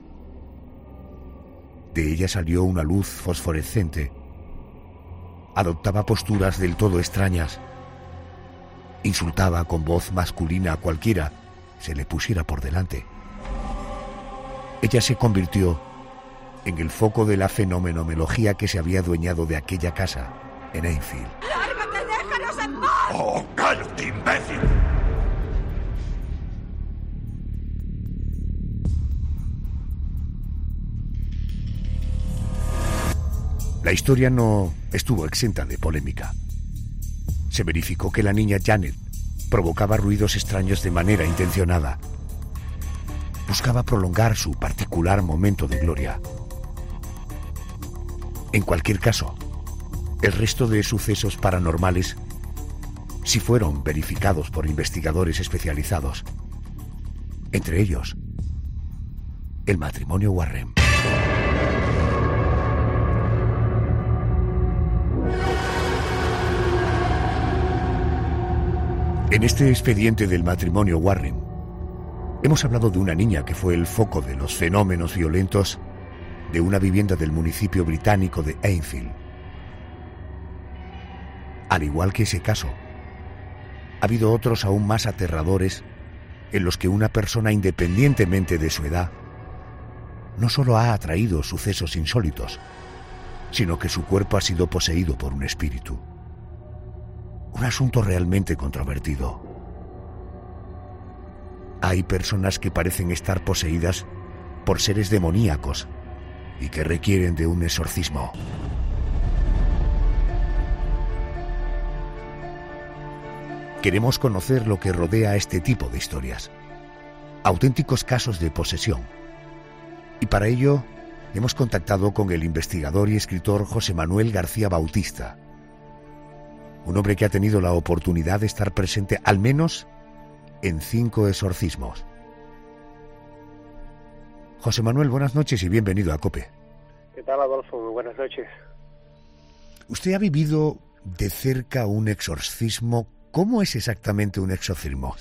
De ella salió una luz fosforescente, adoptaba posturas del todo extrañas, insultaba con voz masculina a cualquiera se le pusiera por delante. Ella se convirtió en el foco de la fenomenología que se había adueñado de aquella casa en Enfield. ¡Lárgate, déjanos en paz! ¡Oh, cállate, imbécil! La historia no estuvo exenta de polémica. Se verificó que la niña Janet provocaba ruidos extraños de manera intencionada. Buscaba prolongar su particular momento de gloria. En cualquier caso, el resto de sucesos paranormales sí fueron verificados por investigadores especializados. Entre ellos, el matrimonio Warren. En este expediente del matrimonio Warren, hemos hablado de una niña que fue el foco de los fenómenos violentos de una vivienda del municipio británico de Enfield. Al igual que ese caso, ha habido otros aún más aterradores en los que una persona, independientemente de su edad, no solo ha atraído sucesos insólitos, sino que su cuerpo ha sido poseído por un espíritu. Un asunto realmente controvertido. Hay personas que parecen estar poseídas por seres demoníacos y que requieren de un exorcismo. Queremos conocer lo que rodea a este tipo de historias, auténticos casos de posesión. Y para ello hemos contactado con el investigador y escritor José Manuel García Bautista, un hombre que ha tenido la oportunidad de estar presente al menos en cinco exorcismos. José Manuel, buenas noches y bienvenido a COPE. ¿Qué tal, Adolfo? Muy buenas noches. Usted ha vivido de cerca un exorcismo. ¿Cómo es exactamente un exorcismo?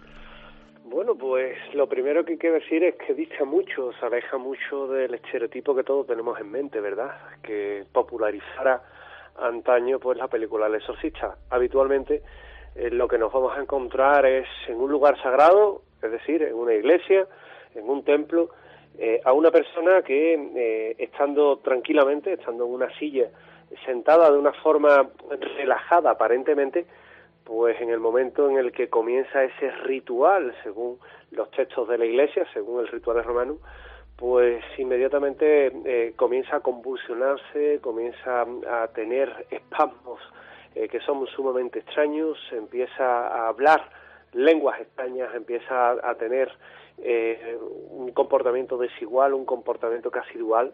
Bueno, pues lo primero que hay que decir es que dista mucho, se aleja mucho del estereotipo que todos tenemos en mente, ¿verdad? Que popularizara antaño pues la película El Exorcista. Habitualmente eh, lo que nos vamos a encontrar es en un lugar sagrado, es decir, en una iglesia, en un templo, eh, a una persona que eh, estando tranquilamente, estando en una silla, sentada de una forma relajada aparentemente, pues en el momento en el que comienza ese ritual, según los textos de la iglesia, según el ritual romano, pues inmediatamente eh, comienza a convulsionarse, comienza a tener espasmos eh, que son sumamente extraños, empieza a hablar lenguas extrañas, empieza a, a tener eh, un comportamiento desigual, un comportamiento casi dual,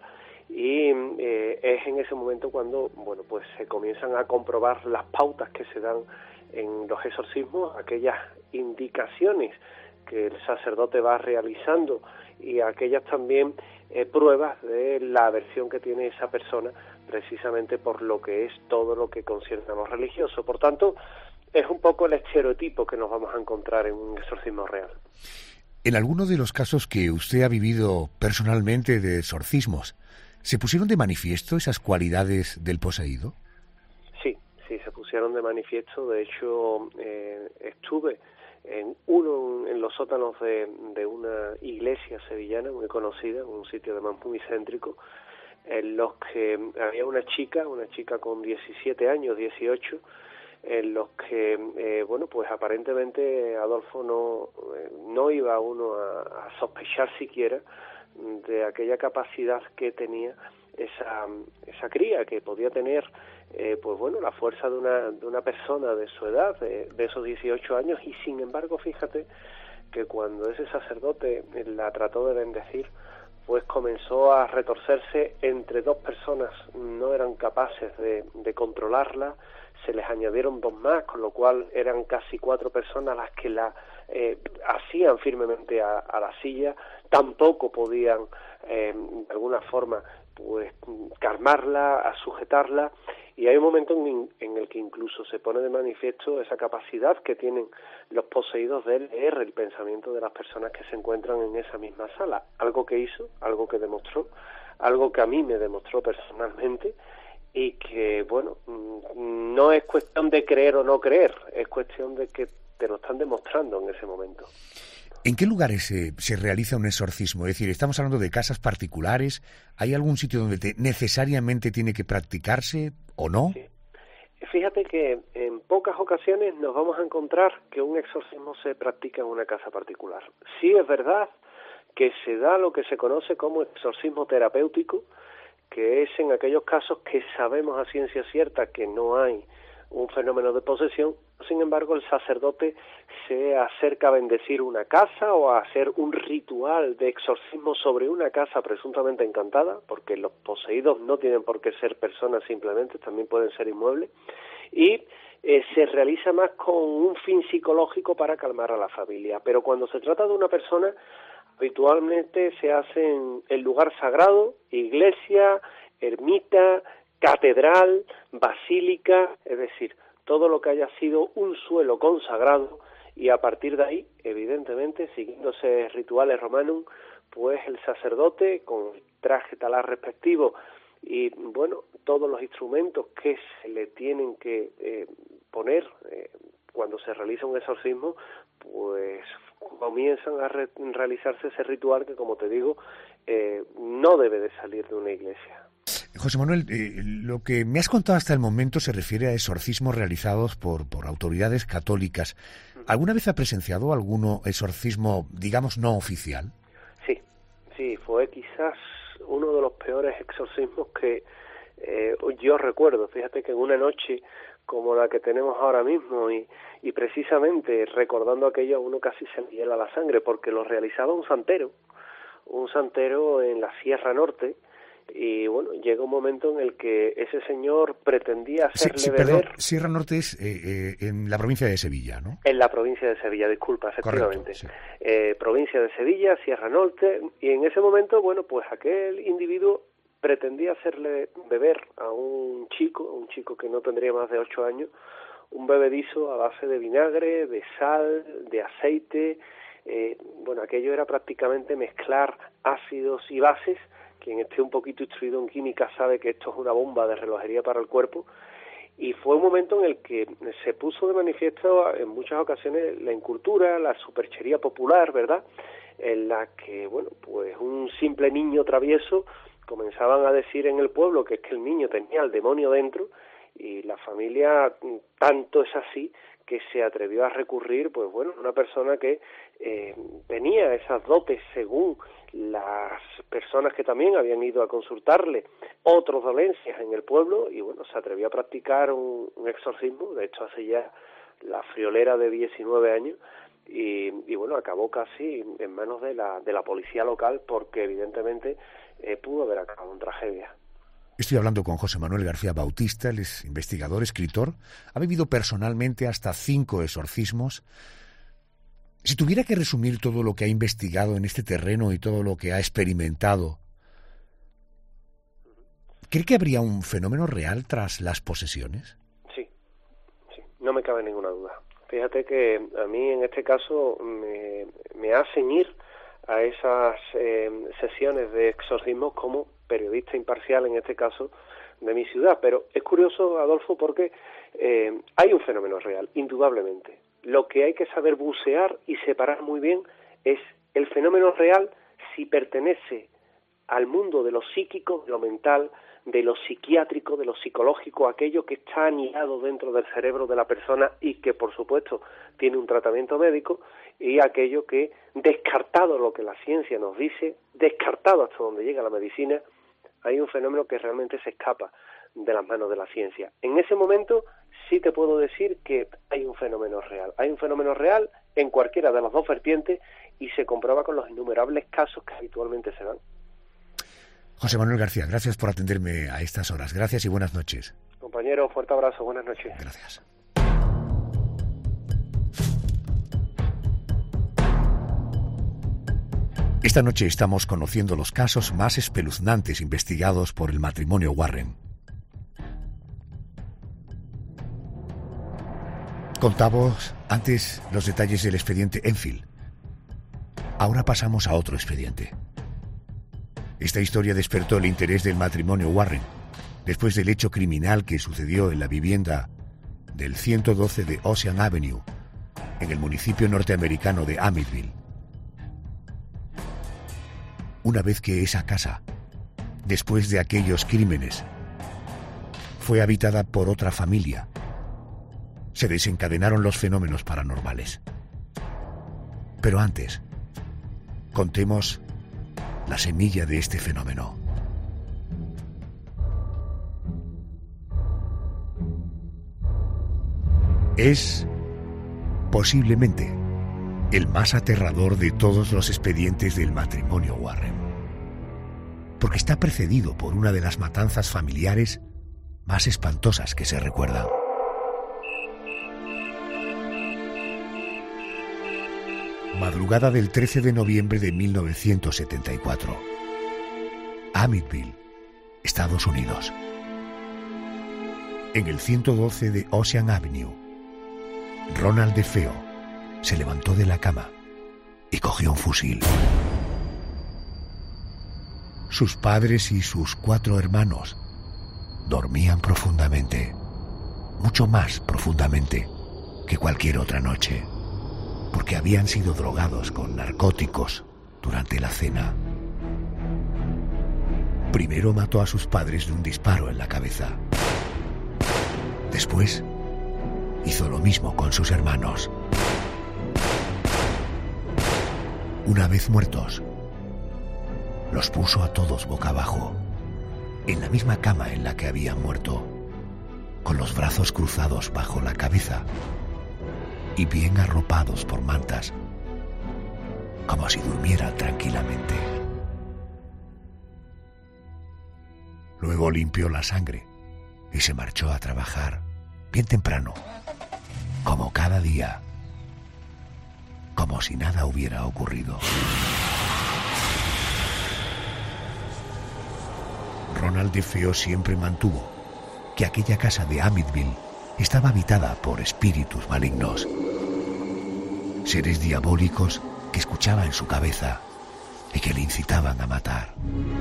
y eh, es en ese momento cuando, bueno, pues se comienzan a comprobar las pautas que se dan en los exorcismos, aquellas indicaciones que el sacerdote va realizando y aquellas también eh, pruebas de la aversión que tiene esa persona precisamente por lo que es todo lo que concierne a lo religioso. Por tanto, es un poco el estereotipo que nos vamos a encontrar en un exorcismo real. En alguno de los casos que usted ha vivido personalmente de exorcismos, ¿se pusieron de manifiesto esas cualidades del poseído? Sí, sí, se pusieron de manifiesto. De hecho, eh, estuve en uno en los sótanos de, de una iglesia sevillana muy conocida, un sitio además muy céntrico, en los que había una chica, una chica con diecisiete años, dieciocho, en los que, eh, bueno, pues aparentemente, Adolfo, no, eh, no iba uno a, a sospechar siquiera de aquella capacidad que tenía esa, esa cría, que podía tener Eh, pues bueno, la fuerza de una, de una persona de su edad, de, de esos dieciocho años, y sin embargo, fíjate que cuando ese sacerdote la trató de bendecir, pues comenzó a retorcerse entre dos personas, no eran capaces de, de controlarla, se les añadieron dos más, con lo cual eran casi cuatro personas las que la eh, hacían firmemente a, a la silla, tampoco podían eh, de alguna forma pues calmarla, a sujetarla, y hay un momento en, en el que incluso se pone de manifiesto esa capacidad que tienen los poseídos de leer el pensamiento de las personas que se encuentran en esa misma sala, algo que hizo, algo que demostró, algo que a mí me demostró personalmente, y que, bueno, no es cuestión de creer o no creer, es cuestión de que te lo están demostrando en ese momento. ¿En qué lugares se, se realiza un exorcismo? Es decir, estamos hablando de casas particulares. ¿Hay algún sitio donde te, necesariamente tiene que practicarse o no? Sí. Fíjate que en pocas ocasiones nos vamos a encontrar que un exorcismo se practica en una casa particular. Sí es verdad que se da lo que se conoce como exorcismo terapéutico, que es en aquellos casos que sabemos a ciencia cierta que no hay un fenómeno de posesión. Sin embargo, el sacerdote se acerca a bendecir una casa o a hacer un ritual de exorcismo sobre una casa presuntamente encantada, porque los poseídos no tienen por qué ser personas simplemente, también pueden ser inmuebles, y eh, se realiza más con un fin psicológico para calmar a la familia. Pero cuando se trata de una persona, habitualmente se hace en el lugar sagrado, iglesia, ermita, catedral, basílica, es decir, todo lo que haya sido un suelo consagrado, y a partir de ahí, evidentemente, siguiéndose rituales romanos, pues el sacerdote, con el traje talar respectivo y, bueno, todos los instrumentos que se le tienen que eh, poner eh, cuando se realiza un exorcismo, pues comienzan a re- realizarse ese ritual que, como te digo, eh, no debe de salir de una iglesia. José Manuel, eh, lo que me has contado hasta el momento se refiere a exorcismos realizados por, por autoridades católicas. ¿Alguna vez ha presenciado alguno exorcismo, digamos, no oficial? Sí, sí, fue quizás uno de los peores exorcismos que eh, yo recuerdo. Fíjate que en una noche como la que tenemos ahora mismo y, y precisamente recordando aquello a uno casi se le hiela la sangre porque lo realizaba un santero, un santero en la Sierra Norte. Y bueno, llega un momento en el que ese señor pretendía hacerle sí, sí, beber... Perdón, Sierra Norte es eh, eh, en la provincia de Sevilla, ¿no? En la provincia de Sevilla, disculpa, efectivamente. Correcto, sí. eh, provincia de Sevilla, Sierra Norte, y en ese momento, bueno, pues aquel individuo pretendía hacerle beber a un chico, un chico que no tendría más de ocho años, un bebedizo a base de vinagre, de sal, de aceite. Eh, bueno, aquello era prácticamente mezclar ácidos y bases. Quien esté un poquito instruido en química sabe que esto es una bomba de relojería para el cuerpo, y fue un momento en el que se puso de manifiesto en muchas ocasiones la incultura, la superchería popular, ¿verdad?, en la que, bueno, pues un simple niño travieso comenzaban a decir en el pueblo que es que el niño tenía al demonio dentro, y la familia tanto es así que se atrevió a recurrir, pues bueno, una persona que eh, tenía esas dotes según las personas que también habían ido a consultarle otras dolencias en el pueblo, y bueno, se atrevió a practicar un, un exorcismo. De hecho hace ya la friolera de diecinueve años, y, y bueno, acabó casi en manos de la, de la policía local, porque evidentemente eh, pudo haber acabado en tragedia. Estoy hablando con José Manuel García Bautista, él es investigador, escritor, ha vivido personalmente hasta cinco exorcismos. Si tuviera que resumir todo lo que ha investigado en este terreno y todo lo que ha experimentado, ¿cree que habría un fenómeno real tras las posesiones? Sí, sí, no me cabe ninguna duda. Fíjate que a mí en este caso me, me hacen ir a esas eh, sesiones de exorcismo como periodista imparcial, en este caso, de mi ciudad. Pero es curioso, Adolfo, porque eh, hay un fenómeno real, indudablemente. Lo que hay que saber bucear y separar muy bien es el fenómeno real si pertenece al mundo de lo psíquico, de lo mental, de lo psiquiátrico, de lo psicológico, aquello que está anidado dentro del cerebro de la persona y que, por supuesto, tiene un tratamiento médico, y aquello que, descartado lo que la ciencia nos dice, descartado hasta donde llega la medicina, hay un fenómeno que realmente se escapa de las manos de la ciencia. En ese momento sí te puedo decir que hay un fenómeno real. Hay un fenómeno real en cualquiera de las dos vertientes y se comprueba con los innumerables casos que habitualmente se dan. José Manuel García, gracias por atenderme a estas horas. Gracias y buenas noches. Compañero, fuerte abrazo, buenas noches. Gracias. Esta noche estamos conociendo los casos más espeluznantes investigados por el matrimonio Warren. Contamos antes los detalles del expediente Enfield. Ahora pasamos a otro expediente. Esta historia despertó el interés del matrimonio Warren después del hecho criminal que sucedió en la vivienda del ciento doce de Ocean Avenue, en el municipio norteamericano de Amityville. Una vez que esa casa, después de aquellos crímenes, fue habitada por otra familia, se desencadenaron los fenómenos paranormales. Pero antes, contemos la semilla de este fenómeno. Es posiblemente el más aterrador de todos los expedientes del matrimonio Warren, porque está precedido por una de las matanzas familiares más espantosas que se recuerdan. Madrugada del trece de noviembre de mil novecientos setenta y cuatro. Amityville, Estados Unidos. En el ciento doce de Ocean Avenue, Ronald DeFeo se levantó de la cama y cogió un fusil. Sus padres y sus cuatro hermanos dormían profundamente, mucho más profundamente que cualquier otra noche, porque habían sido drogados con narcóticos durante la cena. Primero mató a sus padres de un disparo en la cabeza. Después hizo lo mismo con sus hermanos. Una vez muertos, los puso a todos boca abajo, en la misma cama en la que habían muerto, con los brazos cruzados bajo la cabeza y bien arropados por mantas, como si durmieran tranquilamente. Luego limpió la sangre y se marchó a trabajar bien temprano, como cada día, como si nada hubiera ocurrido. Ronald DeFeo siempre mantuvo que aquella casa de Amityville estaba habitada por espíritus malignos, seres diabólicos que escuchaba en su cabeza y que le incitaban a matar.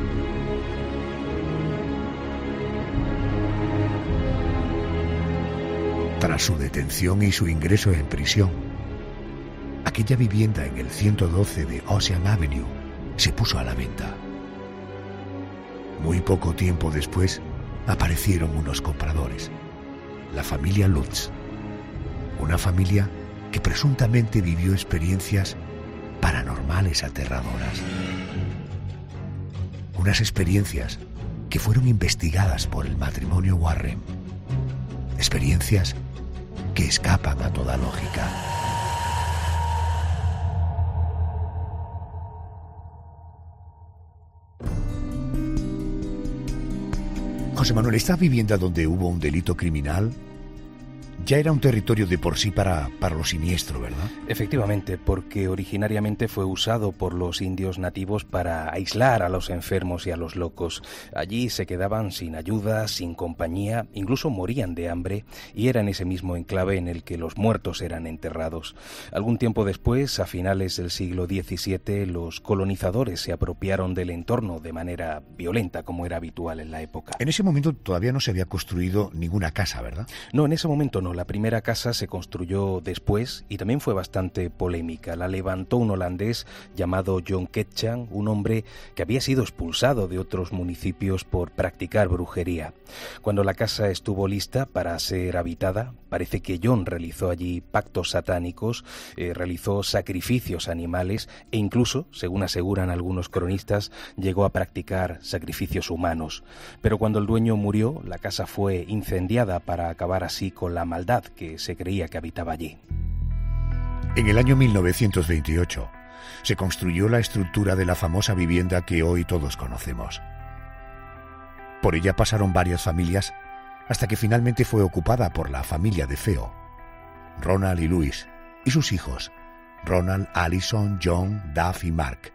Tras su detención y su ingreso en prisión, aquella vivienda en el ciento doce de Ocean Avenue se puso a la venta. Muy poco tiempo después aparecieron unos compradores, la familia Lutz, una familia que presuntamente vivió experiencias paranormales aterradoras. Unas experiencias que fueron investigadas por el matrimonio Warren. Experiencias que escapan a toda lógica. José Manuel, esta vivienda donde hubo un delito criminal ya era un territorio de por sí para, para lo siniestro, ¿verdad? Efectivamente, porque originariamente fue usado por los indios nativos para aislar a los enfermos y a los locos. Allí se quedaban sin ayuda, sin compañía, incluso morían de hambre, y era en ese mismo enclave en el que los muertos eran enterrados. Algún tiempo después, a finales del siglo diecisiete, los colonizadores se apropiaron del entorno de manera violenta, como era habitual en la época. En ese momento todavía no se había construido ninguna casa, ¿verdad? No, en ese momento no. La primera casa se construyó después y también fue bastante polémica. La levantó un holandés llamado John Ketcham, un hombre que había sido expulsado de otros municipios por practicar brujería. Cuando la casa estuvo lista para ser habitada, parece que John realizó allí pactos satánicos, eh, realizó sacrificios animales e incluso, según aseguran algunos cronistas, llegó a practicar sacrificios humanos. Pero cuando el dueño murió, la casa fue incendiada para acabar así con la maldad que se creía que habitaba allí. En el año mil novecientos veintiocho se construyó la estructura de la famosa vivienda que hoy todos conocemos. Por ella pasaron varias familias hasta que finalmente fue ocupada por la familia DeFeo, Ronald y Louis, y sus hijos, Ronald, Allison, John, Duff y Mark.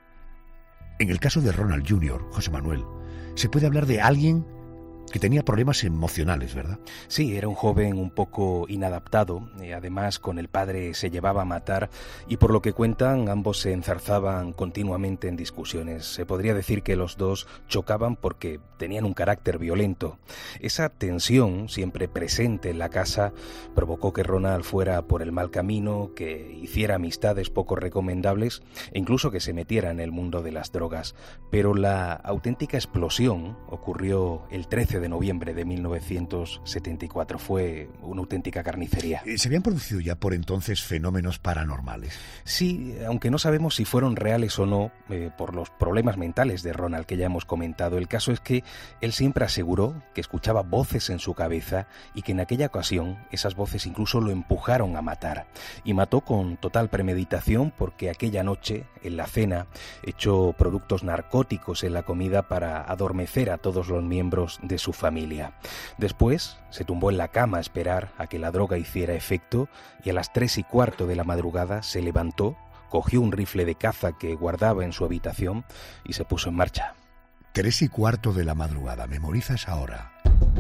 En el caso de Ronald junior, José Manuel, se puede hablar de alguien que tenía problemas emocionales, ¿verdad? Sí, era un joven un poco inadaptado, y además con el padre se llevaba a matar, y por lo que cuentan, ambos se enzarzaban continuamente en discusiones. Se podría decir que los dos chocaban porque tenían un carácter violento. Esa tensión, siempre presente en la casa, provocó que Ronald fuera por el mal camino, que hiciera amistades poco recomendables, e incluso que se metiera en el mundo de las drogas. Pero la auténtica explosión ocurrió el trece de noviembre de mil novecientos setenta y cuatro. Fue una auténtica carnicería. ¿Se habían producido ya por entonces fenómenos paranormales? Sí, aunque no sabemos si fueron reales o no, eh, por los problemas mentales de Ronald que ya hemos comentado. El caso es que él siempre aseguró que escuchaba voces en su cabeza y que en aquella ocasión esas voces incluso lo empujaron a matar. Y mató con total premeditación porque aquella noche, en la cena, echó productos narcóticos en la comida para adormecer a todos los miembros de su familia. Después se tumbó en la cama a esperar a que la droga hiciera efecto y a las tres y cuarto de la madrugada se levantó cogió un rifle de caza que guardaba en su habitación y se puso en marcha. Tres y cuarto de la madrugada, memoriza esa hora.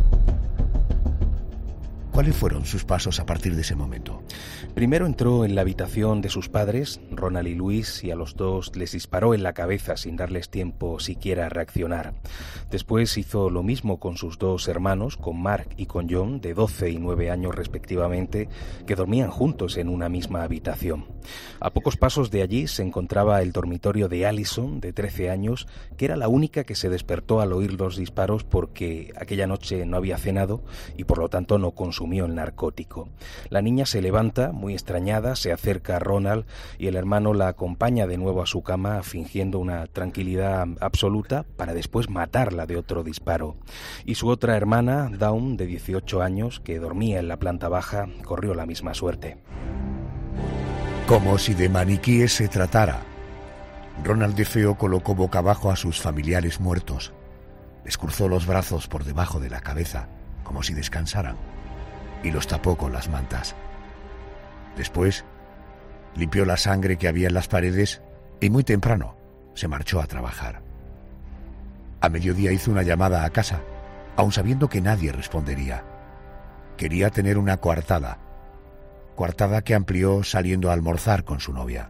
¿Cuáles fueron sus pasos a partir de ese momento? Primero entró en la habitación de sus padres, Ronald y Louise, y a los dos les disparó en la cabeza sin darles tiempo siquiera a reaccionar. Después hizo lo mismo con sus dos hermanos, con Mark y con John, de doce y nueve años respectivamente, que dormían juntos en una misma habitación. A pocos pasos de allí se encontraba el dormitorio de Allison, de trece años, que era la única que se despertó al oír los disparos porque aquella noche no había cenado y por lo tanto no consumió el narcótico. La niña se levanta, muy extrañada, se acerca a Ronald y el hermano la acompaña de nuevo a su cama fingiendo una tranquilidad absoluta para después matarla de otro disparo. Y su otra hermana, Dawn, de dieciocho años, que dormía en la planta baja, corrió la misma suerte. Como si de maniquíes se tratara, Ronald DeFeo colocó boca abajo a sus familiares muertos. Les cruzó los brazos por debajo de la cabeza, como si descansaran, y los tapó con las mantas. Después, limpió la sangre que había en las paredes y muy temprano se marchó a trabajar. A mediodía hizo una llamada a casa, aun sabiendo que nadie respondería. Quería tener una coartada, coartada que amplió saliendo a almorzar con su novia.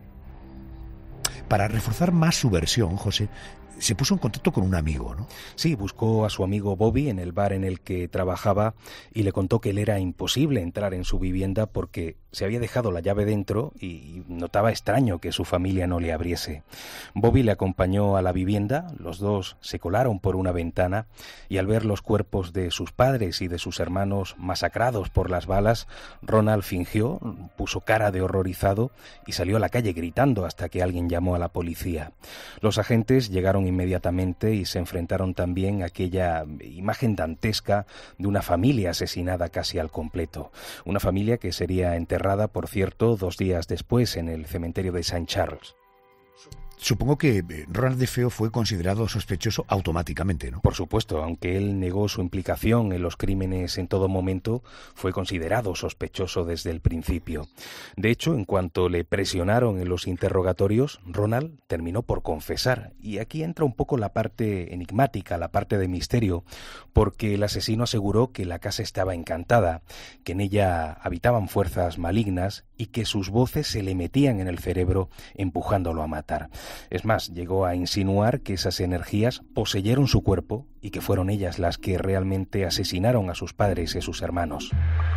Para reforzar más su versión, José se puso en contacto con un amigo, ¿no? Sí, buscó a su amigo Bobby en el bar en el que trabajaba y le contó que le era imposible entrar en su vivienda porque se había dejado la llave dentro y notaba extraño que su familia no le abriese. Bobby le acompañó a la vivienda, los dos se colaron por una ventana y al ver los cuerpos de sus padres y de sus hermanos masacrados por las balas, Ronald fingió, puso cara de horrorizado y salió a la calle gritando hasta que alguien llamó a la policía. Los agentes llegaron inmediatamente y se enfrentaron también a aquella imagen dantesca de una familia asesinada casi al completo. Una familia que sería enterrada, por cierto, dos días después en el cementerio de Saint Charles. Supongo que Ronald DeFeo fue considerado sospechoso automáticamente, ¿no? Por supuesto, aunque él negó su implicación en los crímenes en todo momento, fue considerado sospechoso desde el principio. De hecho, en cuanto le presionaron en los interrogatorios, Ronald terminó por confesar. Y aquí entra un poco la parte enigmática, la parte de misterio, porque el asesino aseguró que la casa estaba encantada, que en ella habitaban fuerzas malignas y que sus voces se le metían en el cerebro empujándolo a matar. Es más, llegó a insinuar que esas energías poseyeron su cuerpo y que fueron ellas las que realmente asesinaron a sus padres y a sus hermanos.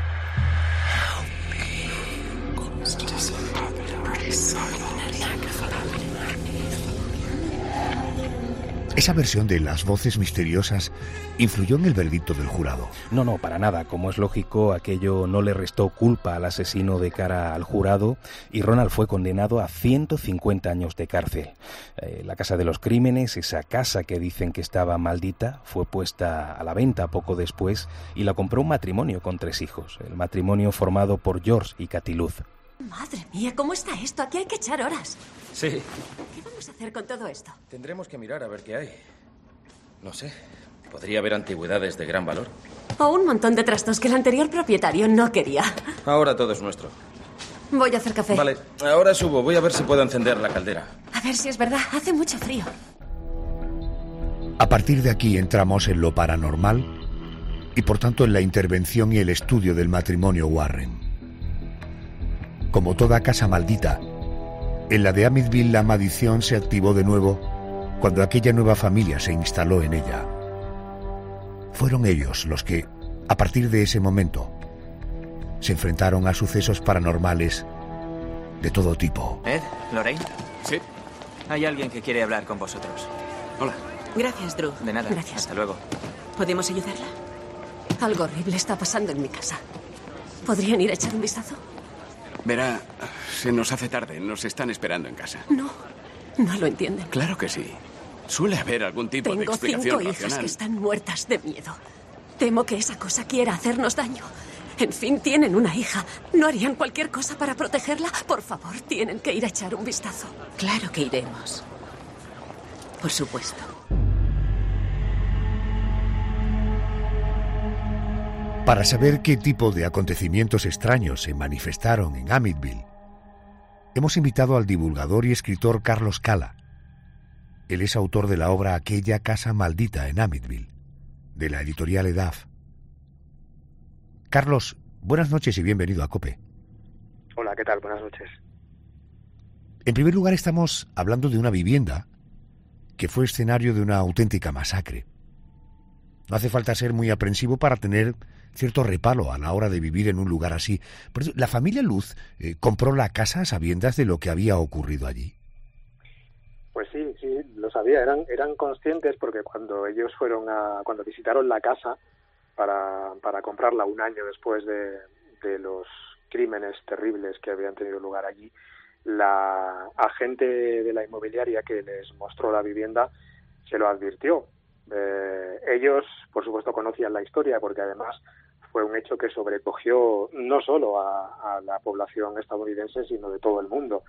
¿Esa versión de las voces misteriosas influyó en el veredicto del jurado? No, no, para nada. Como es lógico, aquello no le restó culpa al asesino de cara al jurado y Ronald fue condenado a ciento cincuenta años de cárcel. Eh, la Casa de los Crímenes, esa casa que dicen que estaba maldita, fue puesta a la venta poco después y la compró un matrimonio con tres hijos. El matrimonio formado por George y Cathy Luz. Madre mía, ¿cómo está esto? Aquí hay que echar horas. Sí. ¿Qué vamos a hacer con todo esto? Tendremos que mirar a ver qué hay. No sé. Podría haber antigüedades de gran valor. O un montón de trastos que el anterior propietario no quería. Ahora todo es nuestro. Voy a hacer café. Vale, ahora subo. Voy a ver si puedo encender la caldera. A ver si es verdad. Hace mucho frío. A partir de aquí entramos en lo paranormal y por tanto en la intervención y el estudio del matrimonio Warren. Como toda casa maldita, en la de Amityville la maldición se activó de nuevo cuando aquella nueva familia se instaló en ella. Fueron ellos los que, a partir de ese momento, se enfrentaron a sucesos paranormales de todo tipo. ¿Ed? ¿Lorraine? Sí. Hay alguien que quiere hablar con vosotros. Hola. Gracias, Drew. De nada. Gracias. Hasta luego. ¿Podemos ayudarla? Algo horrible está pasando en mi casa. ¿Podrían ir a echar un vistazo? Verá, se nos hace tarde. Nos están esperando en casa. No, no lo entienden. Claro que sí. Suele haber algún tipo Tengo de explicación cinco hijas racional. que están muertas de miedo. Temo que esa cosa quiera hacernos daño. En fin, tienen una hija. ¿No harían cualquier cosa para protegerla? Por favor, tienen que ir a echar un vistazo. Claro que iremos. Por supuesto. Para saber qué tipo de acontecimientos extraños se manifestaron en Amityville, hemos invitado al divulgador y escritor Carlos Cala. Él es autor de la obra Aquella casa maldita en Amityville, de la editorial Edaf. Carlos, buenas noches y bienvenido a COPE. Hola, ¿qué tal? Buenas noches. En primer lugar, estamos hablando de una vivienda que fue escenario de una auténtica masacre. No hace falta ser muy aprensivo para tener cierto reparo a la hora de vivir en un lugar así. Por eso, ¿la familia Luz eh, compró la casa a sabiendas de lo que había ocurrido allí? Pues sí, sí, lo sabía. Eran, eran conscientes porque cuando ellos fueron a, cuando visitaron la casa para, para comprarla un año después de, de los crímenes terribles que habían tenido lugar allí, la agente de la inmobiliaria que les mostró la vivienda se lo advirtió. Eh, ellos, por supuesto, conocían la historia porque además fue un hecho que sobrecogió no solo a, a la población estadounidense, sino de todo el mundo.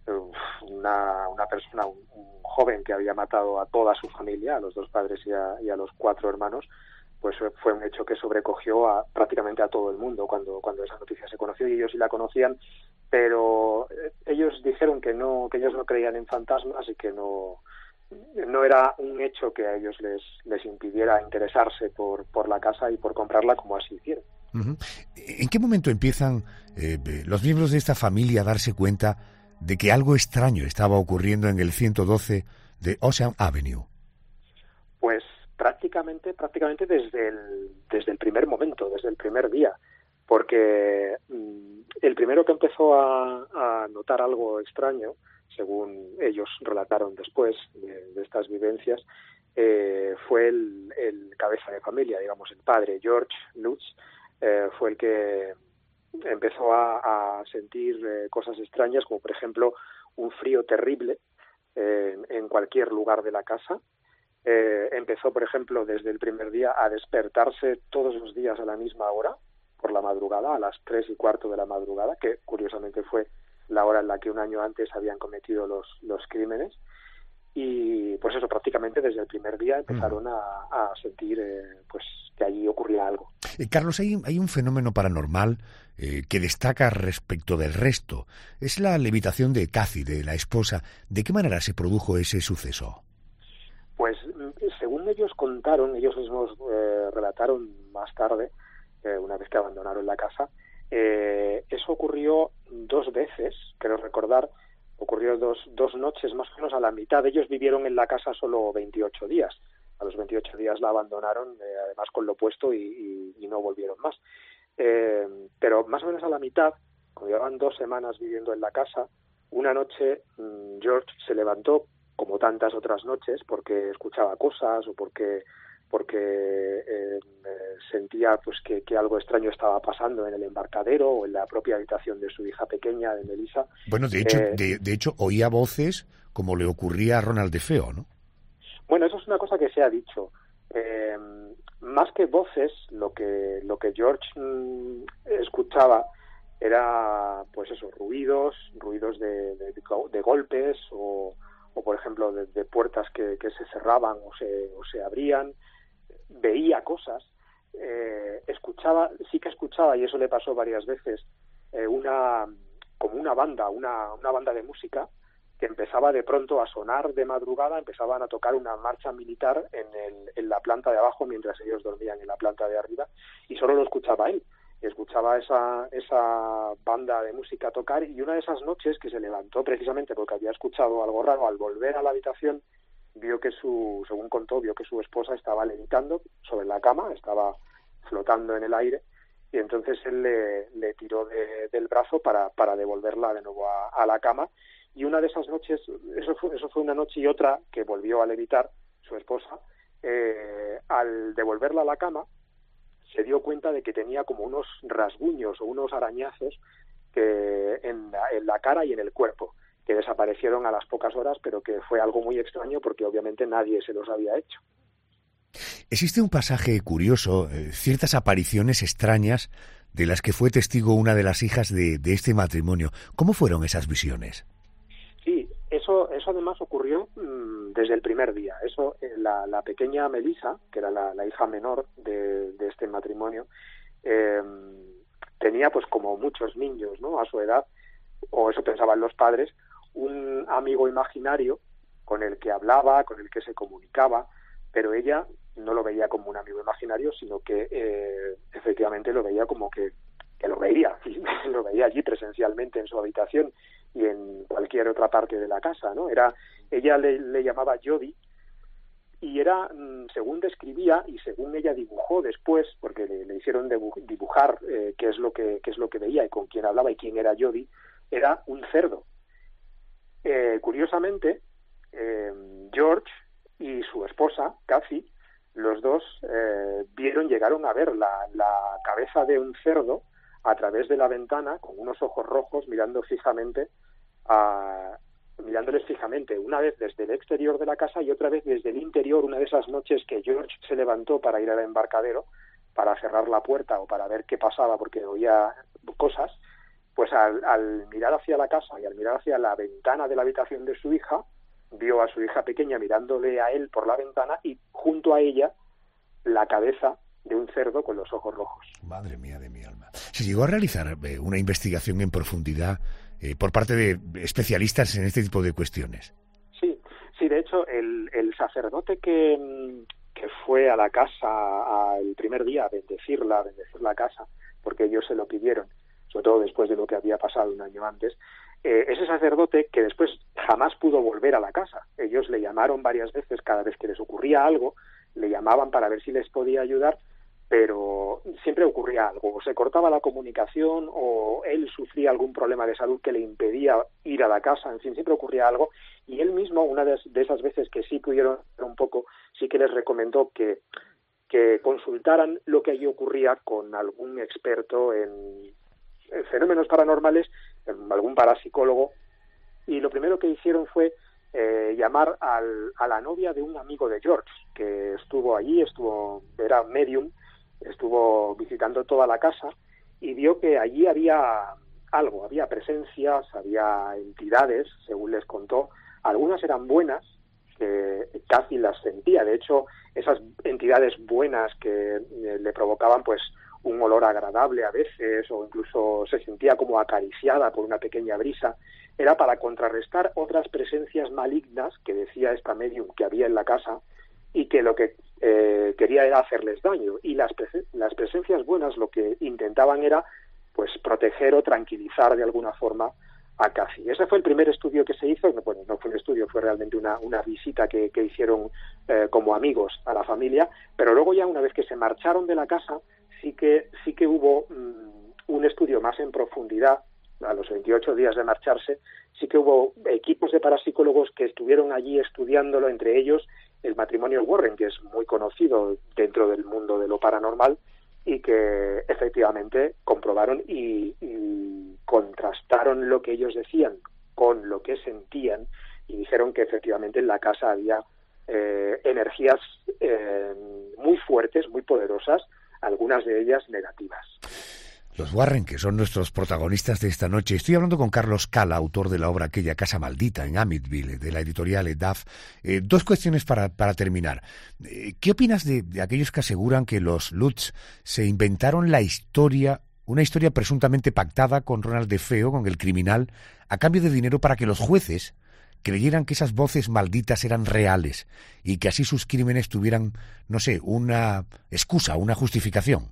Una, una persona, un, un joven que había matado a toda su familia, a los dos padres y a, y a los cuatro hermanos, pues fue un hecho que sobrecogió a prácticamente a todo el mundo cuando, cuando esa noticia se conoció, y ellos sí la conocían, pero ellos dijeron que no, que ellos no creían en fantasmas y que no, no era un hecho que a ellos les, les impidiera interesarse por, por la casa y por comprarla, como así hicieron. Uh-huh. ¿En qué momento empiezan eh, los miembros de esta familia a darse cuenta de que algo extraño estaba ocurriendo en el ciento doce de Ocean Avenue? Pues prácticamente prácticamente desde el desde el primer momento, desde el primer día, porque mmm, el primero que empezó a, a notar algo extraño, según ellos relataron después de, de estas vivencias, eh, fue el, el cabeza de familia, digamos, el padre, George Lutz, eh, fue el que empezó a, a sentir eh, cosas extrañas, como por ejemplo un frío terrible eh, en cualquier lugar de la casa. Eh, empezó, por ejemplo, desde el primer día a despertarse todos los días a la misma hora, por la madrugada, a las tres y cuarto de la madrugada, que curiosamente fue la hora en la que un año antes habían cometido los, los crímenes. Y pues eso, prácticamente desde el primer día empezaron mm. a, a sentir eh, pues que allí ocurría algo. Eh, Carlos, hay, hay un fenómeno paranormal eh, que destaca respecto del resto. Es la levitación de Kathy, de la esposa. ¿De qué manera se produjo ese suceso? Pues según ellos contaron, ellos mismos eh, relataron más tarde, eh, una vez que abandonaron la casa, eh, eso ocurrió dos veces, creo recordar, ocurrió dos, dos noches más o menos a la mitad. Ellos vivieron en la casa solo veintiocho días. A los veintiocho días la abandonaron, eh, además con lo puesto, y, y, y no volvieron más. Eh, pero más o menos a la mitad, cuando llevaban dos semanas viviendo en la casa, una noche mmm, George se levantó, como tantas otras noches, porque escuchaba cosas o porque porque eh, sentía pues que, que algo extraño estaba pasando en el embarcadero o en la propia habitación de su hija pequeña, de Melissa. Bueno, de hecho, eh, de, de hecho oía voces como le ocurría a Ronald DeFeo, ¿no? Bueno, eso es una cosa que se ha dicho. Eh, más que voces, lo que lo que George mmm, escuchaba era, pues eso, ruidos, ruidos de, de, de golpes o, o por ejemplo, de, de puertas que, que se cerraban o se, o se abrían. Veía cosas, eh, escuchaba, sí que escuchaba, y eso le pasó varias veces, eh, una como una banda, una, una banda de música que empezaba de pronto a sonar de madrugada, empezaban a tocar una marcha militar en, el, en la planta de abajo mientras ellos dormían en la planta de arriba, y solo lo escuchaba él. Escuchaba esa, esa banda de música tocar, y una de esas noches que se levantó precisamente porque había escuchado algo raro, al volver a la habitación vio que su, según contó, vio que su esposa estaba levitando sobre la cama, estaba flotando en el aire, y entonces él le, le tiró de, del brazo para, para devolverla de nuevo a, a la cama. Y una de esas noches, eso fue, eso fue una noche, y otra que volvió a levitar su esposa, eh, al devolverla a la cama, se dio cuenta de que tenía como unos rasguños o unos arañazos que en la, en la cara y en el cuerpo, que desaparecieron a las pocas horas, pero que fue algo muy extraño porque obviamente nadie se los había hecho. Existe un pasaje curioso, eh, ciertas apariciones extrañas de las que fue testigo una de las hijas de, de este matrimonio. ¿Cómo fueron esas visiones? Sí, eso, eso además ocurrió mmm, desde el primer día. Eso, eh, la, la pequeña Melissa, que era la, la hija menor de, de este matrimonio, eh, tenía, pues como muchos niños, ¿no?, a su edad, o eso pensaban los padres, un amigo imaginario con el que hablaba, con el que se comunicaba, pero ella no lo veía como un amigo imaginario, sino que eh, efectivamente lo veía como que, que lo veía, lo veía allí presencialmente en su habitación y en cualquier otra parte de la casa, ¿no? Era, ella le, le llamaba Jody, y era, según describía y según ella dibujó después, porque le, le hicieron dibujar eh, qué es lo que qué es lo que veía y con quién hablaba y quién era Jody, era un cerdo. Eh, curiosamente, eh, George y su esposa, Kathy, los dos eh, vieron, llegaron a ver la, la cabeza de un cerdo a través de la ventana con unos ojos rojos mirando fijamente a mirándoles fijamente, una vez desde el exterior de la casa y otra vez desde el interior, una de esas noches que George se levantó para ir al embarcadero, para cerrar la puerta o para ver qué pasaba porque oía cosas, pues al, al mirar hacia la casa y al mirar hacia la ventana de la habitación de su hija, vio a su hija pequeña mirándole a él por la ventana y junto a ella la cabeza de un cerdo con los ojos rojos. Madre mía de mi alma. Se llegó a realizar eh, una investigación en profundidad eh, por parte de especialistas en este tipo de cuestiones. Sí, sí, de hecho, el, el sacerdote que, que fue a la casa el primer día a bendecirla, a bendecir la casa, porque ellos se lo pidieron, sobre todo después de lo que había pasado un año antes, eh, ese sacerdote que después jamás pudo volver a la casa. Ellos le llamaron varias veces, cada vez que les ocurría algo, le llamaban para ver si les podía ayudar, pero siempre ocurría algo, o se cortaba la comunicación o él sufría algún problema de salud que le impedía ir a la casa, en fin, siempre ocurría algo, y él mismo, una de esas veces que sí pudieron un poco, sí que les recomendó que, que consultaran lo que allí ocurría con algún experto en, en fenómenos paranormales, en algún parapsicólogo, y lo primero que hicieron fue eh, llamar al, a la novia de un amigo de George, que estuvo allí, estuvo, era medium, estuvo visitando toda la casa y vio que allí había algo, había presencias, había entidades, según les contó. Algunas eran buenas, que casi las sentía. De hecho, esas entidades buenas que eh, le provocaban pues un olor agradable a veces, o incluso se sentía como acariciada por una pequeña brisa, era para contrarrestar otras presencias malignas que decía esta medium que había en la casa, y que lo que eh, quería era hacerles daño, y las, presen- las presencias buenas lo que intentaban era pues proteger o tranquilizar de alguna forma a Kathy. Ese fue el primer estudio que se hizo. Bueno, no fue un estudio, fue realmente una, una visita que, que hicieron eh, como amigos a la familia, pero luego ya una vez que se marcharon de la casa sí que sí que hubo mmm, un estudio más en profundidad. A los veintiocho días de marcharse sí que hubo equipos de parapsicólogos que estuvieron allí estudiándolo, entre ellos el matrimonio Warren, que es muy conocido dentro del mundo de lo paranormal, y que efectivamente comprobaron y, y contrastaron lo que ellos decían con lo que sentían, y dijeron que efectivamente en la casa había eh, energías eh, muy fuertes, muy poderosas, algunas de ellas negativas. Los Warren, que son nuestros protagonistas de esta noche. Estoy hablando con Carlos Cala, autor de la obra Aquella casa maldita, en Amityville, de la editorial Edaf. Eh, dos cuestiones para, para terminar. Eh, ¿Qué opinas de, de aquellos que aseguran que los Lutz se inventaron la historia, una historia presuntamente pactada con Ronald DeFeo, con el criminal, a cambio de dinero para que los jueces creyeran que esas voces malditas eran reales y que así sus crímenes tuvieran, no sé, una excusa, una justificación?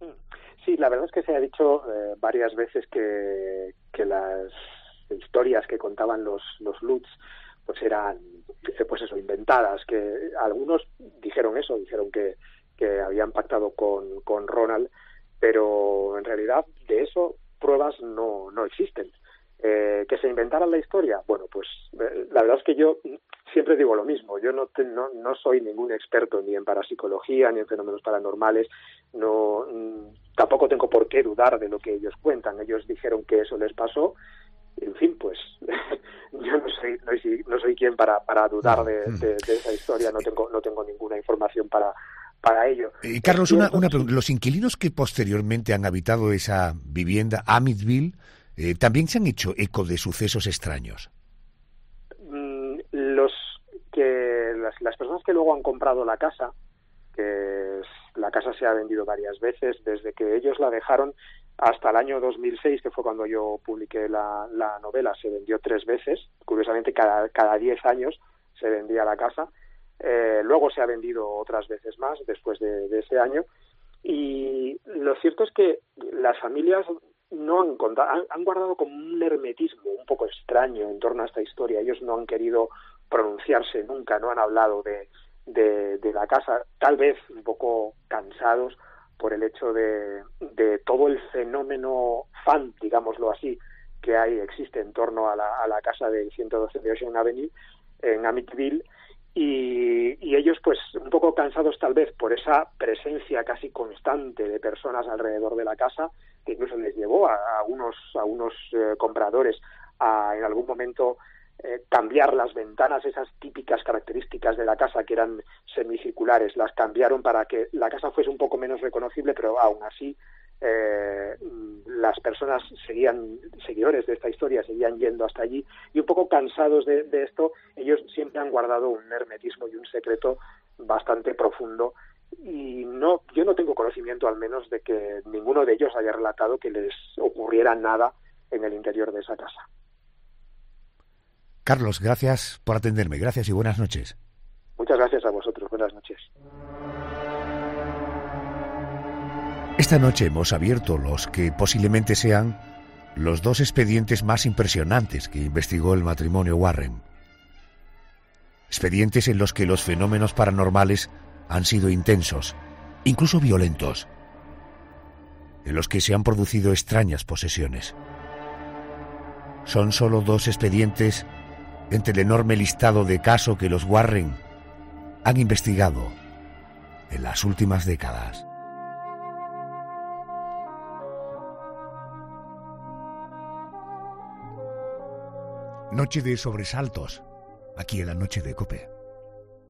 Sí, la verdad es que se ha dicho eh, varias veces que, que las historias que contaban los, los Lutz pues eran, pues eso, inventadas, que algunos dijeron eso, dijeron que, que habían pactado con, con Ronald, pero en realidad de eso pruebas no, no existen. Eh, que se inventaran la historia, bueno, pues eh, la verdad es que yo siempre digo lo mismo. Yo no, te, no no soy ningún experto ni en parapsicología ni en fenómenos paranormales, no mm, tampoco tengo por qué dudar de lo que ellos cuentan. Ellos dijeron que eso les pasó, en fin, pues yo no soy no soy, no soy quien para para dudar de, de, de esa historia. No tengo no tengo ninguna información para para ello. Eh, Carlos, una, una pregunta. Los inquilinos que posteriormente han habitado esa vivienda, Amityville, Eh, ¿también se han hecho eco de sucesos extraños? Mm, los que las, las personas que luego han comprado la casa, que es, la casa se ha vendido varias veces desde que ellos la dejaron, Hasta el año dos mil seis, que fue cuando yo publiqué la, la novela, se vendió tres veces. Curiosamente, cada, cada diez años se vendía la casa. Eh, luego se ha vendido otras veces más después de, de ese año. Y lo cierto es que las familias no han, contado, han, han guardado como un hermetismo un poco extraño en torno a esta historia. Ellos no han querido pronunciarse nunca, no han hablado de, de, de la casa, tal vez un poco cansados por el hecho de, de todo el fenómeno fan, digámoslo así, que hay existe en torno a la, a la casa del ciento doce de Ocean Avenue en Amityville, y, y ellos pues un poco cansados tal vez por esa presencia casi constante de personas alrededor de la casa, que incluso les llevó a, a unos, a unos eh, compradores a en algún momento Eh, cambiar las ventanas, esas típicas características de la casa que eran semicirculares, las cambiaron para que la casa fuese un poco menos reconocible, pero aún así eh, las personas seguían, seguidores de esta historia, seguían yendo hasta allí, y un poco cansados de, de esto, ellos siempre han guardado un hermetismo y un secreto bastante profundo, y no, yo no tengo conocimiento al menos de que ninguno de ellos haya relatado que les ocurriera nada en el interior de esa casa. Carlos, gracias por atenderme. Gracias y buenas noches. Muchas gracias a vosotros. Buenas noches. Esta noche hemos abierto los que posiblemente sean los dos expedientes más impresionantes que investigó el matrimonio Warren. Expedientes en los que los fenómenos paranormales han sido intensos, incluso violentos, en los que se han producido extrañas posesiones. Son solo dos expedientes entre el enorme listado de casos que los Warren han investigado en las últimas décadas. Noche de sobresaltos, aquí en la noche de COPE.